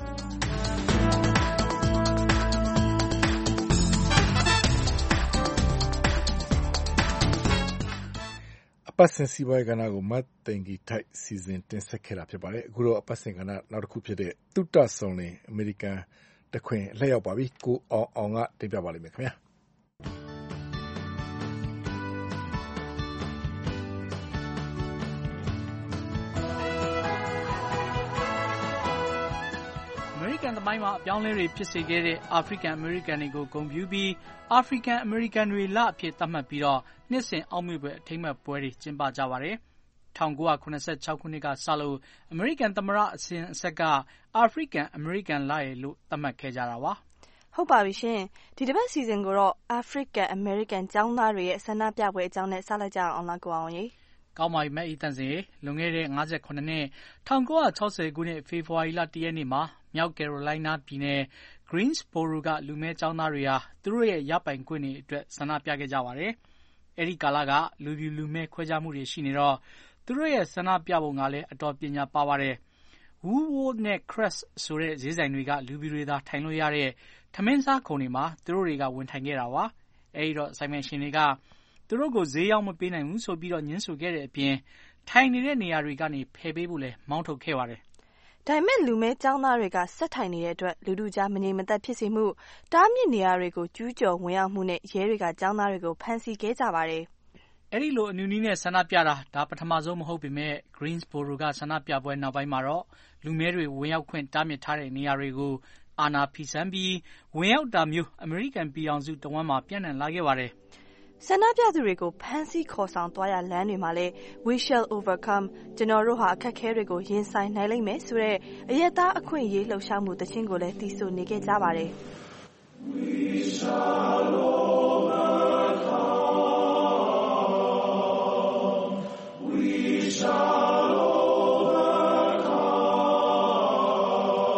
အပတ်စဉ်စီးပွားရေးကဏ္ဍကိုမတ်သိင်္ဂီထိုက်စီစဉ်တင်ဆက်ခဲ့တာဖြစ်ပါတယ်အခုတော့အပတ်စဉ်ကဏ္ဍနောက်တစ်ခုဖြစ်တဲ့သုတဆုံလင်အမေရိကန်တခွင်လှည့်ရောက်ပါပြီကိုအောင်အောင်ကတင်ပြပါလိမ့်မယ်ခင်ဗျာအမေရိကန်သမိုင်းမှာအပြောင်းလဲတွေဖြစ်စေခဲ့တဲ့အာဖရိကန်အမေရိကန်တွေကိုဂုဏ်ပြုပြီးအာဖရိကန်အမေရိကန်တွေလအဖြစ်သတ်မှတ်ပြီးတော့နှစ်စဉ်အောက်မေ့ဖွယ်အထိမ်းအမှတ်ပွဲတွေကျင်းပကြပါတယ်။၁၉၇၆ခုနှစ်ကစလို့အမေရိကန်သမ္မတအစဉ်အဆက်ကအာဖရိကန်အမေရိကန်လရယ်လို့သတ်မှတ်ခဲ့ကြတာပါ။ဟုတ်ပါပြီရှင်။ဒီတစ်ပတ်စီစဉ်ကိုတော့အာဖရိကန်အမေရိကန်ကျောင်းသားတွေရဲ့ဆန္ဒပြပွဲအကြောင်းနဲ့စလိုက်ကြအောင်လားကိုအောင်ကြီး။ကောင်းပါပြီမအေးတန်စင်လွန်ခဲ့တဲ့၅၇နှစ်၁၉၆၀ခုနှစ်ဖေဖော်ဝါရီလ၁ရက်နေ့မှာမြောက်ကယ်ရိုလိုင်းနားပြည်နယ် Greensboro ကလူမည်းကျောင်းသားတွေဟာသူတို့ရဲ့ရပိုင်ခွင့်တွေအတွက်ဆန္ဒပြခဲ့ကြပါတယ်။အဲဒီကာလကလူဖြူလူမည်းခွဲခြားမှုတွေရှိနေတော့သူတို့ရဲ့ဆန္ဒပြပုံကလည်းအတော်ပညာပါပါတယ်။ Woolworth နဲ့ Crest ဆိုတဲ့ဈေးဆိုင်တွေကလူဖြူတွေသာထိုင်လို့ရတဲ့ထမင်းစားခုံတွေမှာသူတို့တွေကဝင်ထိုင်ခဲ့တာပါ။အဲဒီတော့ဆိုင်ပိုင်ရှင်တွေကသူတို့ကိုဈေးရောက်မပေးနိုင်ဘူးဆိုပြီးတော့ညှင်းဆိုခဲ့တဲ့အပြင်ထိုင်နေတဲ့နေရာတွေကနေဖယ်ပေးဖို့လည်းမောင်းထုတ်ခဲ့ပါတယ်။ဒါပေမဲ့လူမဲကျောင်းသားတွေကဆက်ထိုင်နေတဲ့အတွက်လူထုကြားမငြိမ်မသက်ဖြစ်စေမှုတားမြစ်နေရာတွေကိုကျူးကျော်ဝင်ရောက်မှုနဲ့ရဲတွေကကျောင်းသားတွေကိုဖမ်းဆီးခဲ့ကြပါတယ်။အဲဒီလိုအနူနည်းနဲ့ဆန္ဒပြတာဒါပထမဆုံးမဟုတ်ပေမဲ့ Greensboro ကဆန္ဒပြပွဲနောက်ပိုင်းမှာတော့လူမဲတွေဝင်ရောက်ခွင့်တားမြစ်ထားတဲ့နေရာတွေကိုအာဏာဖီဆန်ပြီးဝင်ရောက်တာမျိုးအမေရိကန်ပြည်ထောင်စုတဝန်းမှာပြန့်နှံ့လာခဲ့ပါတယ်။ဆန္ဒပြသူတွေကိုဖမ်းဆီးခေါ်ဆောင်သွားရလမ်းတွေမှာလည်း We shall overcome ကျွန်တော်တို့ဟာအခက်အခဲတွေကိုရင်ဆိုင်နိုင်လိမ့်မယ်ဆိုတဲ့အရက်သားအခွင့်အရေးလှုပ်ရှားမှုသချင်းကိုလည်းသီဆိုနေခဲ့ကြပါတယ်။ We shall overcome We shall overcome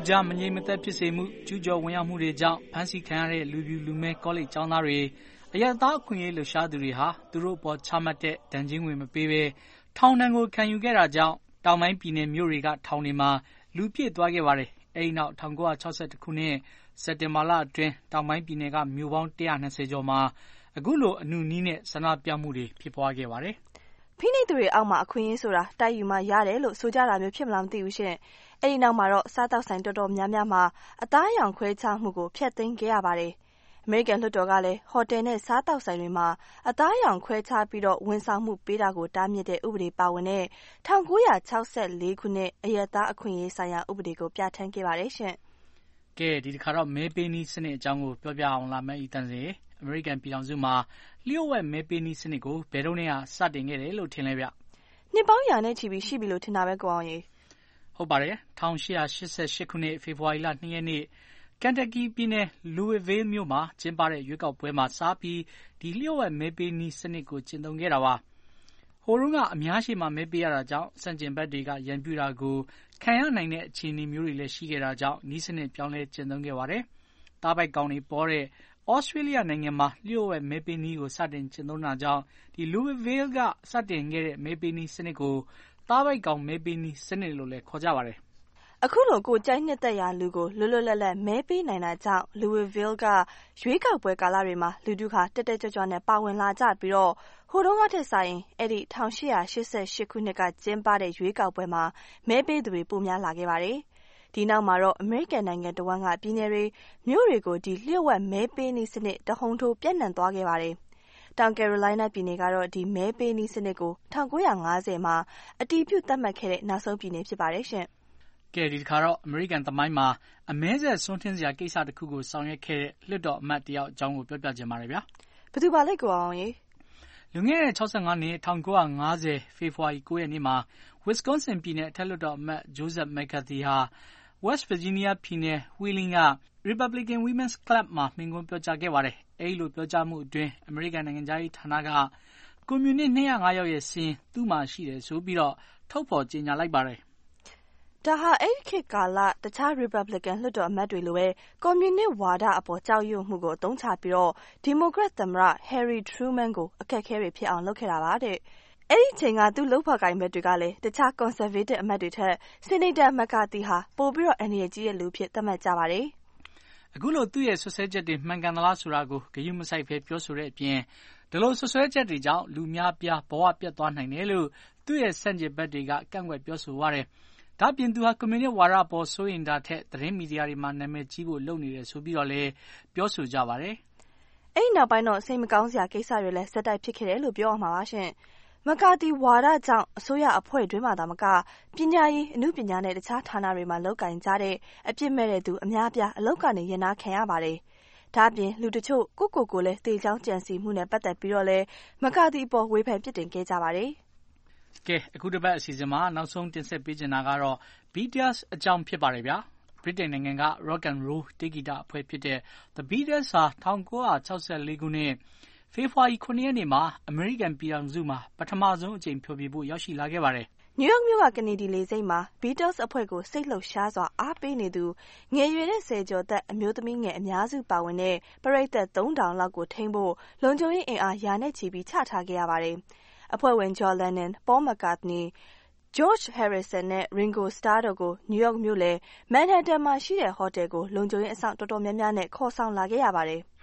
ကြားမငြိမ်မသက်ဖြစ်စေမှုကျူးကျော်ဝင်ရောက်မှုတွေကြောင့်ဖမ်းဆီးခံရတဲ့လူပြူလူမဲကောလိပ်ကျောင်းသားတွေအရပ်သားအခွင့်အရေးလှုပ်ရှားသူတွေဟာသူတို့အပေါ်ချမှတ်တဲ့ဒဏ်ကြေးငွေမပေးဘဲထောင်ဒဏ်ကိုခံယူခဲ့တာကြောင့်တောင်ပိုင်းပြည်နယ်မြို့တွေကထောင်တွေမှာလူပြည့်သွားခဲ့ပါတယ်။အဲဒီနောက်၁၉၆၁ခုနှစ်စက်တင်ဘာလအတွင်းတောင်ပိုင်းပြည်နယ်ကမြို့ပေါင်း၁၂၀ကျော်မှာအခုလိုအနုနည်းနဲ့ဆန္ဒပြမှုတွေဖြစ်ပွားခဲ့ပါတယ်။ဖိနှိပ်သူတွေအောက်မှာအခွင့်အရေးဆိုတာတိုက်ယူမှရတယ်လို့ဆိုကြတာမျိုးဖြစ်မလားမသိဘူးရှင်။အဲဒီနောက်မှာတော့စားတောက်ဆိုင်တော်တော်များများမှာအသားရောင်ခွဲခြားမှုကိုဖျက်သိမ်းခဲ့ရပါတယ်။အမေရိကန်လွှတ်တော်ကလည်းဟိုတယ်နဲ့စားတောက်ဆိုင်တွေမှာအသားရောင်ခွဲခြားပြီးတော့ဝန်ဆောင်မှုပေးတာကိုတားမြစ်တဲ့ဥပဒေပါဝင်တဲ့၁၉၆၄ခုနှစ်အရက်သားအခွင့်အရေးဆိုင်ရာဥပဒေကိုပြဋ္ဌာန်းခဲ့ပါတယ်ရှင်။ကဲဒီတစ်ခါတော့မဲပေးနည်းစနစ်အကြောင်းကိုပြောပြအောင်လားမဲဤတန်စေအမေရိကန်ပြည်ထောင်စုမှာလျှို့ဝှက်မဲပေးနည်းစနစ်ကိုဘယ်တော့မှစတင်ခဲ့တယ်လို့ထင်လဲဗျ။နှစ်ပေါင်းရာနဲ့ချီပြီးရှိပြီလို့ထင်တာပဲကိုအောင်ကြီး။ဟုတ်ပါတယ်၁၈၈၈ခုနှစ်ဖေဖော်ဝါရီလ၂ရက်နေ့ကန်တက်ကီပြည်နယ်လူဝစ်ဗေးမြို့မှာကျင်းပတဲ့ရွေးကောက်ပွဲမှာစားပြီးဒီလျှို့ဝှက်မဲပေးနည်းစနစ်ကိုကျင့်သုံးခဲ့တာပါ။ဟိုတုန်းကအများရှိမှမဲပေးရတာကြောင့်စန့်ကျင်ဘက်တွေကရန်ပြုတာကိုခံရနိုင်တဲ့အခြေအနေမျိုးတွေလည်းရှိခဲ့တာကြောင့်နည်းစနစ်ပြောင်းလဲကျင့်သုံးခဲ့ပါတယ်။သားပိုက်ကောင်တွေပေါ်တဲ့ဩစတြေးလျနိုင်ငံမှာလျှို့ဝှက်မဲပေးနည်းကိုစတင်ကျင့်သုံးတာကြောင့်ဒီလူဝစ်ဗေးကစတင်ခဲ့တဲ့မဲပေးနည်းစနစ်ကိုသားပိုက်ကောင်မဲပေးနည်းစနစ်လို့လည်းခေါ်ကြပါတယ်အခုလိုကိုကြိုက်နှစ်သက်ရာလူကိုလွတ်လွတ်လပ်လပ်မဲပေးနိုင်တာကြောင့် Louisville ကရွေးကောက်ပွဲကာလတွေမှာလူထုဟာတက်တက်ကြွကြွနဲ့ပါဝင်လာကြပြီးတော့ဟိုတုန်းကထက်စာရင်အဲ့ဒီ၁၈၈၈ခုနှစ်ကကျင်းပတဲ့ရွေးကောက်ပွဲမှာမဲပေးသူတွေပိုများလာခဲ့ပါတယ်။ဒီနောက်မှာတော့အမေရိကန်နိုင်ငံတဝန်းကပြည်နယ်တွေမြို့တွေကိုဒီလျှို့ဝှက်မဲပေးနည်းစနစ်တဟုန်ထိုးပြန့်နှံ့သွားခဲ့ပါတယ်။တောင်ကယ်ရိုလိုင်းနားပြည်နယ်ကတော့ဒီမဲပေးနည်းစနစ်ကို၁၉၅၀မှာအတည်ပြုသတ်မှတ်ခဲ့တဲ့နောက်ဆုံးပြည်နယ်ဖြစ်ပါတယ်ရှင်။ကဲဒီတစ်ခါတော့အမေရိကန်သမိုင်းမှာအမဲဆက်ဆွန်းထင်းစရာကိစ္စတစ်ခုကိုဆောင်ရွက်ခဲ့တဲ့လွှတ်တော်အမတ်တယောက်အကြောင်းကိုပြောပြချင်ပါတယ်ဗျာ။ဘယ်သူပါလဲကိုအောင်ရေ။လူငယ်တဲ့၆၅နှစ်၁၉၅၀ဖေဖော်ဝါရီ၉ရက်နေ့မှာ Wisconsin ပြည်နယ်အထက်လွှတ်တော်အမတ် Joseph McCarthy ဟာ West Virginia ပြည်နယ် Wheeling က Republican Women's Club မှာမိန့်ခွန်းပြောကြားခဲ့ပါတယ်။အဲဒီလိုပြောကြားမှုအတွင်းအမေရိကန်နိုင်ငံသားရေးဌာနကကွန်မြူနစ်၂၀၅ယောက်ရဲ့စီးရင်သူ့မှာရှိတယ်ဆိုပြီးတော့ထုတ်ဖော်ကြေညာလိုက်ပါတယ်။ဒါဟာအဲ့ဒီခေတ်ကာလတခြား Republican လွှတ်တော်အမတ်တွေလိုပဲကွန်မြူနစ်ဝါဒအပေါ်ကြောက်ရွံ့မှုကိုအသုံးချပြီးတော့ Democrat သမ္မတ Harry Truman ကိုအခက်အခဲတွေဖြစ်အောင်လုပ်ခဲ့တာပါတဲ့။အဲ့ဒီချိန်ကသူ့လုပ်ဖော်ကိုင်ဘက်တွေကလည်းတခြား Conservative အမတ်တွေထက် Senator McCarthy ဟာပိုပြီးတော့အန္တရာယ်ကြီးတဲ့လူဖြစ်သတ်မှတ်ကြပါတယ်။အခုလိုသူ့ရဲ့ဆွဆွဲချက်တွေမှန်ကန်သလားဆိုတာကိုဂရုမစိုက်ဘဲပြောဆိုတဲ့အပြင်ဒီလိုဆွဆွဲချက်တွေကြောင့်လူများပြားဘဝပြတ်သွားနိုင်တယ်လို့သူ့ရဲ့ဆန့်ကျင်ဘက်တွေကကန့်ကွက်ပြောဆိုရတယ်။ဒါပြင်သူဟာကွန်မြူနစ်ဝါဒပေါ်စိုးရင်တာထက်သတင်းမီဒီယာတွေမှာနာမည်ကြီးဖို့လုပ်နေတယ်ဆိုပြီးတော့လည်းပြောဆိုကြပါတယ်။အဲ့ဒီနောက်ပိုင်းတော့စိတ်မကောင်းစရာကိစ္စတွေလည်းဆက်တိုက်ဖြစ်ခဲ့တယ်လို့ပြောရမှာပါရှင်။မကာတီဝါဒကြောင့်အစိုးရအဖွဲ့တွင်းမှာသာမကပညာရေးအမှုပညာနဲ့တခြားဌာနတွေမှာလောက်ကင်ကြတဲ့အပြစ်မဲ့တဲ့သူအများပြားအလောက်ကနေရင်နာခံရပါတယ်။ဒါပြင်လူတချို့ကိုကိုကိုလည်းတေချောင်းကြံစီမှုနဲ့ပတ်သက်ပြီးတော့လည်းမကာတီအပေါ်ဝေဖန်ပြစ်တင်ခဲ့ကြပါတယ်။ကဲအခုတစ်ပတ်အစီအစဉ်မှာနောက်ဆုံးတင်ဆက်ပေးချင်တာကတော့ Beatles အကြောင်းဖြစ်ပါတယ်ဗျာဗြိတိန်နိုင်ငံက Rock and Roll တေးဂီတအဖွဲ့ဖြစ်တဲ့ The Beatles ဟာ၁၉၆၄ခုနှစ်ဖေဖော်ဝါရီ၇ရက်နေ့မှာအမေရိကန်ပြည်ထောင်စုမှာပထမဆုံးအကြိမ်ဖျော်ဖြေဖို့ရောက်ရှိလာခဲ့ပါတယ်နယူးယောက်မြို့ကကနေဒီလေဆိပ်မှာ Beatles အဖွဲ့ကိုစိတ်လှုပ်ရှားစွာအားပေးနေသူငယ်ရွယ်တဲ့ဆယ်ကျော်သက်အမျိုးသမီးငယ်အများစုပါဝင်တဲ့ပရိသတ်သုံးထောင်လောက်ကိုထိန်းဖို့လုံခြုံရေးအင်အားရာနဲ့ချီပြီးချထားခဲ့ရပါတယ်။အဖွဲ့ဝင် John Lennon, Paul McCartney, George Harrison နဲ့ Ringo Starr တို့ကိုနယူးယောက်မြို့လယ် Manhattan မှာရှိတဲ့ဟိုတယ်ကိုလုံခြုံရေးအစောင့်တော်တော်များများနဲ့ခေါ်ဆောင်လာခဲ့ရပါတယ်။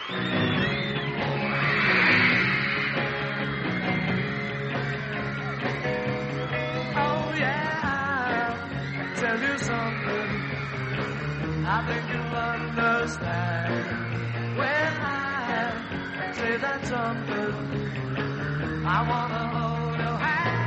I think you'll understand when I say that something. I wanna hold your hand.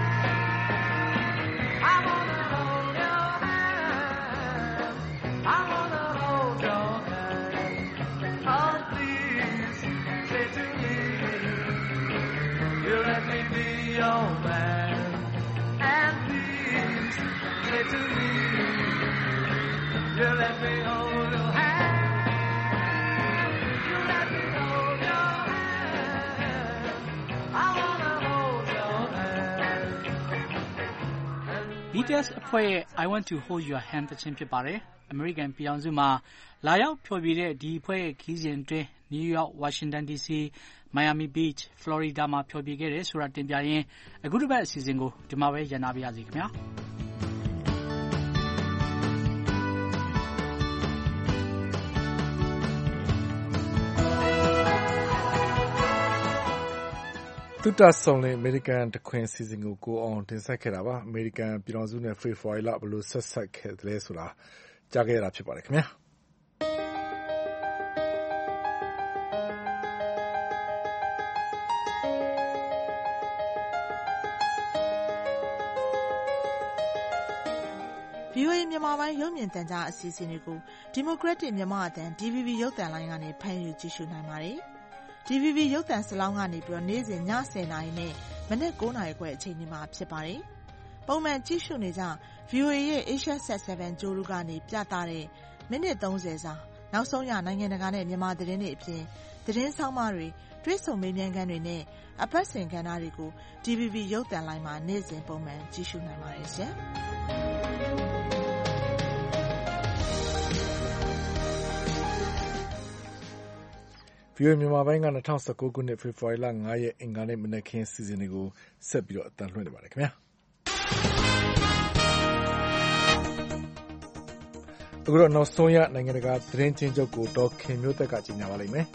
I wanna hold your hand. I wanna hold your hand. Oh, please say to me, you let me be your man. And please say to me, you let me hold your hand. You let me hold your hand. I wanna hold your hand. Beatles အဖွဲ့ရဲ့ I Want to Hold Your Hand တခြင်းဖြစ်ပါတယ်အမေရိကန်ပြည်ထောင်စုမှာလာရောက်ဖျော်ဖြေတဲ့ဒီအဖွဲ့ရဲ့ခီးစဉ်အတွင်းနယူးယောက်ဝါရှင်တန်ဒီစီမိုင်ယာမီဘီချ်ဖလော်ရီဒါမှာဖျော်ဖြေခဲ့တယ်ဆိုတာတင်ပြရင်းအခုတစ်ပတ်အစီအစဉ်ကိုဒီမှာပဲရန်နာပါရစေခင်ဗျာတူတဆုံလေအမေရိကန်တခွင်စီစဉ်ကိုကိုအောင်တင်ဆက်ခဲ့တာပါအမေရိကန်ပြည်ထောင်စုနဲ့ဖေဖော်ဝါရီလဘယ်လိုဆက်ဆက်ခဲ့တယ်ဆိုတာကြားခဲ့ရတာဖြစ်ပါတယ်ခင်ဗျာဗွီအိုအေ မြန်မာပိုင်းရုပ်မြင်သံကြားအစီအစဉ်တွေကို Democratic မြန်မာအသံ ဒီ ဗီ ဘီ ရုပ်သံလိုင်းကနေဖမ်းယူကြည့်ရှုနိုင်ပါတယ်။ ဒီ ဗီ ဘီ ရုပ်သံစလောင်းကနေပြီးတော့နေ့စဉ်ညဆယ်နာရီနဲ့မနက်ကိုးနာရီခွဲအချိန်တွေမှာဖြစ်ပါတယ်။ပုံမှန်ကြည့်ရှုနေကြ ဗွီအိုအေရဲ့ Asia Sat ဆဗန် ကြိုးလူကနေပြသတဲ့မိနစ်သုံးဆယ်စာနောက်ဆုံးရနိုင်ငံတကာနဲ့မြန်မာသတင်းတွေအပြင်သတင်းဆောင်မတွေတွေ့ဆုံမေးမြန်းခန်းတွေနဲ့အပတ်စဉ်ကဏ္ဍတွေကို ဒီ ဗီ ဘီ ရုပ်သံလိုင်းမှာနေ့စဉ်ပုံမှန်ကြည့်ရှုနိုင်ပါတယ်ရှင်။ဗွီအိုအေမြန်မာပိုင်းက၂၀၁၉ခုနှစ်ဖေဖော်ဝါရီလ၅ရက်အင်္ဂါနေ့မနက်ခင်းစီစဉ်တွေကိုဆက်ပြီးတော့အသံလွှင့်နေပါတယ်ခင်ဗျာအခုတော့နောက်ဆုံးရနိုင်ငံတကာသတင်းချင်းချုပ်ကိုဒေါ်ခင်မျိုးသက်ကကြီးညာပါလိမ့်မယ်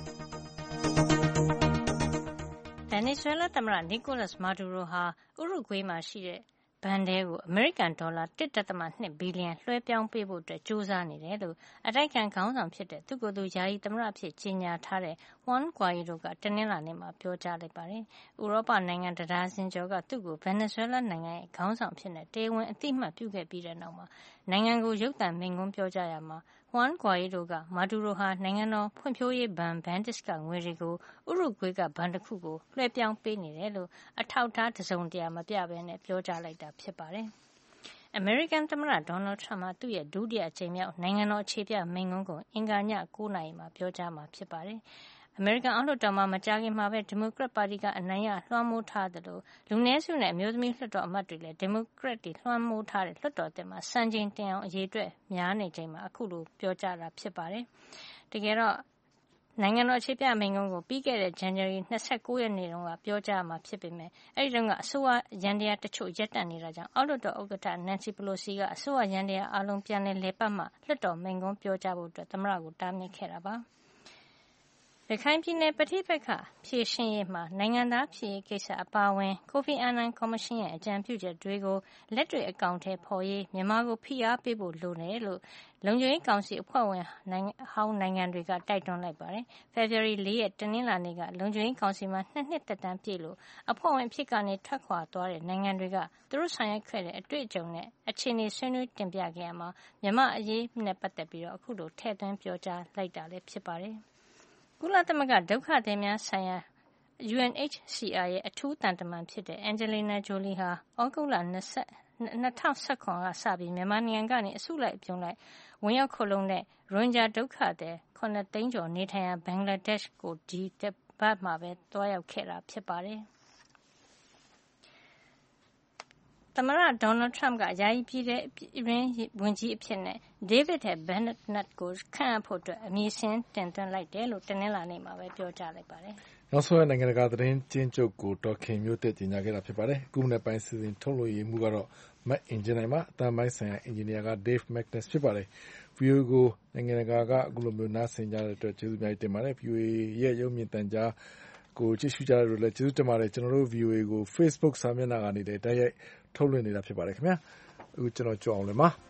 ဗင်နီဇွဲလားသမ္မတနီကိုလပ်မာဒူရိုဟာဥရုဂွေးမှာရှိတဲ့ဘဏ်ထဲကိုအမေရိကန်ဒေါ်လာတစ်ဒသမ၂ဘီလီယံလွှဲပြောင်းပေးဖို့အတွက်ကြိုးစားနေတယ်လို့အတိုက်အခံခေါင်းဆောင်ဖြစ်တဲ့သူ့ကိုယ်သူယာယီသမ္မတအဖြစ်ကြေညာထားတဲ့ Juan Guaido ကတနင်္လာနေ့မှာပြောကြားလိုက်ပါတယ်။ဥရောပနိုင်ငံတဒါဇင်ကျော်ကသူ့ကိုဗင်နီဇွဲလားနိုင်ငံရဲ့ခေါင်းဆောင်အဖြစ်တရားဝင်အသိအမှတ်ပြုခဲ့ပြီးတဲ့နောက်မှာနိုင်ငံကိုရုပ်သံမိန့်ခွန်းပြောကြားရာမှာJuan Guaido ကမာဒူရိုဟာနိုင်ငံတော်ဖွံ့ဖြိုးရေးဘဏ် Bantis ကငွေတွေကိုဥရုဂွေးကဘဏ်တစ်ခုကိုလွှဲပြောင်းပေးနေတယ်လို့အထောက်အထားတစုံတရာမပြဘဲနဲ့ပြောကြားလိုက်တာဖြစ်ပါတယ်။အမေရိကန်သမ္မတဒေါ်နယ်ထရမ့်ကသူ့ရဲ့ဒုတိယအကြိမ်မြောက်နိုင်ငံတော်အခြေပြမိန့်ခွန်းကိုအင်္ဂါညကိုးနာရီမှာပြောကြားမှာဖြစ်ပါတယ်။အမေရိကန်အောက်လွှတ်တော်မှာမကြာခင်မှာပဲဒီမိုကရက်ပါတီကအနိုင်ရလွှမ်းမိုးထားသလိုလူနည်းစုနဲ့အမျိုးသမီးလွှတ်တော်အမတ်တွေလည်းဒီမိုကရက်တွေလွှမ်းမိုးထားတဲ့လွှတ်တော်တင်မှာစံချိန်တင်အောင်အရေးအတွက်များနေချိန်မှာအခုလိုပြောကြားတာဖြစ်ပါတယ်။တကယ်တော့နိုင်ငံတော်အခြေပြမိန့်ခွန်းကိုပြီးခဲ့တဲ့ဇန်နဝါရီ၂၉ရက်နေ့တုန်းကပြောကြားမှာဖြစ်ပေမဲ့အဲဒီတုန်းကအစိုးရရန်တရားတချို့ရပ်တန့်နေတာကြောင့်အောက်လွှတ်တော်ဥက္ကဋ္ဌ Nancy Pelosi ကအစိုးရရန်တရားအလုံးပြန်လည်လည်ပတ်မှလွှတ်တော်မိန့်ခွန်းပြောကြားဖို့အတွက်သမ္မတကိုတားမြစ်ခဲ့တာပါ။ရခိုင်ပြည်နယ်ပဋိပက္ခဖြေရှင်းရေးမှာနိုင်ငံသားဖြစ်ရေးကိစ္စအပါအဝင်ကိုဖီအာနန်ကော်မရှင်ရဲ့အကြံပြုချက်တွေကိုလက်တွေ့အကောင်အထည်ဖော်ရေးမြန်မာကိုဖိအားပေးဖို့လိုတယ်လို့လုံခြုံရေးကောင်စီအဖွဲ့ဝင်ဟောင်းနိုင်ငံတွေကတိုက်တွန်းလိုက်ပါတယ်။ဖေဖော်ဝါရီ၄ရက်တနင်္လာနေ့ကလုံခြုံရေးကောင်စီမှာနှစ်နှစ်သက်တမ်းပြည့်လို့အဖွဲ့ဝင်အဖြစ်ကနေထွက်ခွာသွားတဲ့နိုင်ငံတွေကသူတို့ဆောင်ရွက်ခဲ့တဲ့အတွေ့အကြုံနဲ့အခြေအနေဆွေးနွေးတင်ပြခဲ့ရမှာမြန်မာအရေးနဲ့ပတ်သက်ပြီးတော့အခုလိုထည့်သွင်းပြောကြားလိုက်တာလည်းဖြစ်ပါတယ်။ကုလသမဂ္ဂဒုက္ခသည်များဆိုင်ရာ U N H C R ရဲ့အထူးတန်တမန်ဖြစ်တဲ့ Angelina Jolie ဟာဩဂုတ်လ၂၀၁၇ကစပြီးမြန်မာနိုင်ငံကနေအစုလိုက်အပြုံလိုက်ဝင်ရောက်ခိုလှုံတဲ့ရိုဟင်ဂျာဒုက္ခသည်ခုနှစ်သိန်းကျော်နေထိုင်ရာဘင်္ဂလားဒေ့ရှ်ကိုဒီတပတ်မှာပဲတွားရောက်ခဲ့တာဖြစ်ပါတယ်။သမ္မတဒေါ်နယ်ထရမ့်ကယာယီပြည်ထဲဝန်ကြီးအဖြစ်နဲ့ David Bennett ကိုခန့်အပ်ဖို့အတွက်အမည်စာရင်းတင်သွင်းလိုက်တယ်လို့တနင်္လာနေ့မှာပဲပြောကြားလိုက်ပါတယ်။နောက်ဆုံးရနိုင်ငံတကာသတင်းချင်းချုပ်ကိုဒေါ်ခင်မျိုးသက်ကြီးညာခဲ့တာဖြစ်ပါတယ်။အခုမနေ့ပိုင်းစီစဉ်ထုတ်လွှင့်ရေးမှုကတော့မတ်အင်ဂျင်နီယာမှာအတန်းပိုင်းဆိုင်ရာအင်ဂျင်နီယာက Dave Magnus ဖြစ်ပါတယ်။ ဗွီအိုအေကိုနိုင်ငံတကာကအခုလိုမျိုးနားဆင်ကြတဲ့အတွက်ကျေးဇူးများတင်ပါတယ်။ ဗွီအိုအေရဲ့ရုပ်မြင်သံကြားကိုကြည့်ရှုကြတဲ့အတွက်လည်းကျေးဇူးတင်ပါတယ်။ကျွန်တော်တို့ ဗွီအိုအေကို Facebook စာမျက်နှာကနေလည်းတိုက်ရိုက်ထုတ်လွှင့်နေတာဖြစ်ပါတယ်ခင်ဗျာအခုကျွန်တော်ကြောက်အောင်လည်းပါ။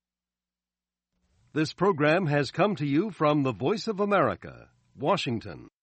This program has come to you from the Voice of America, Washington.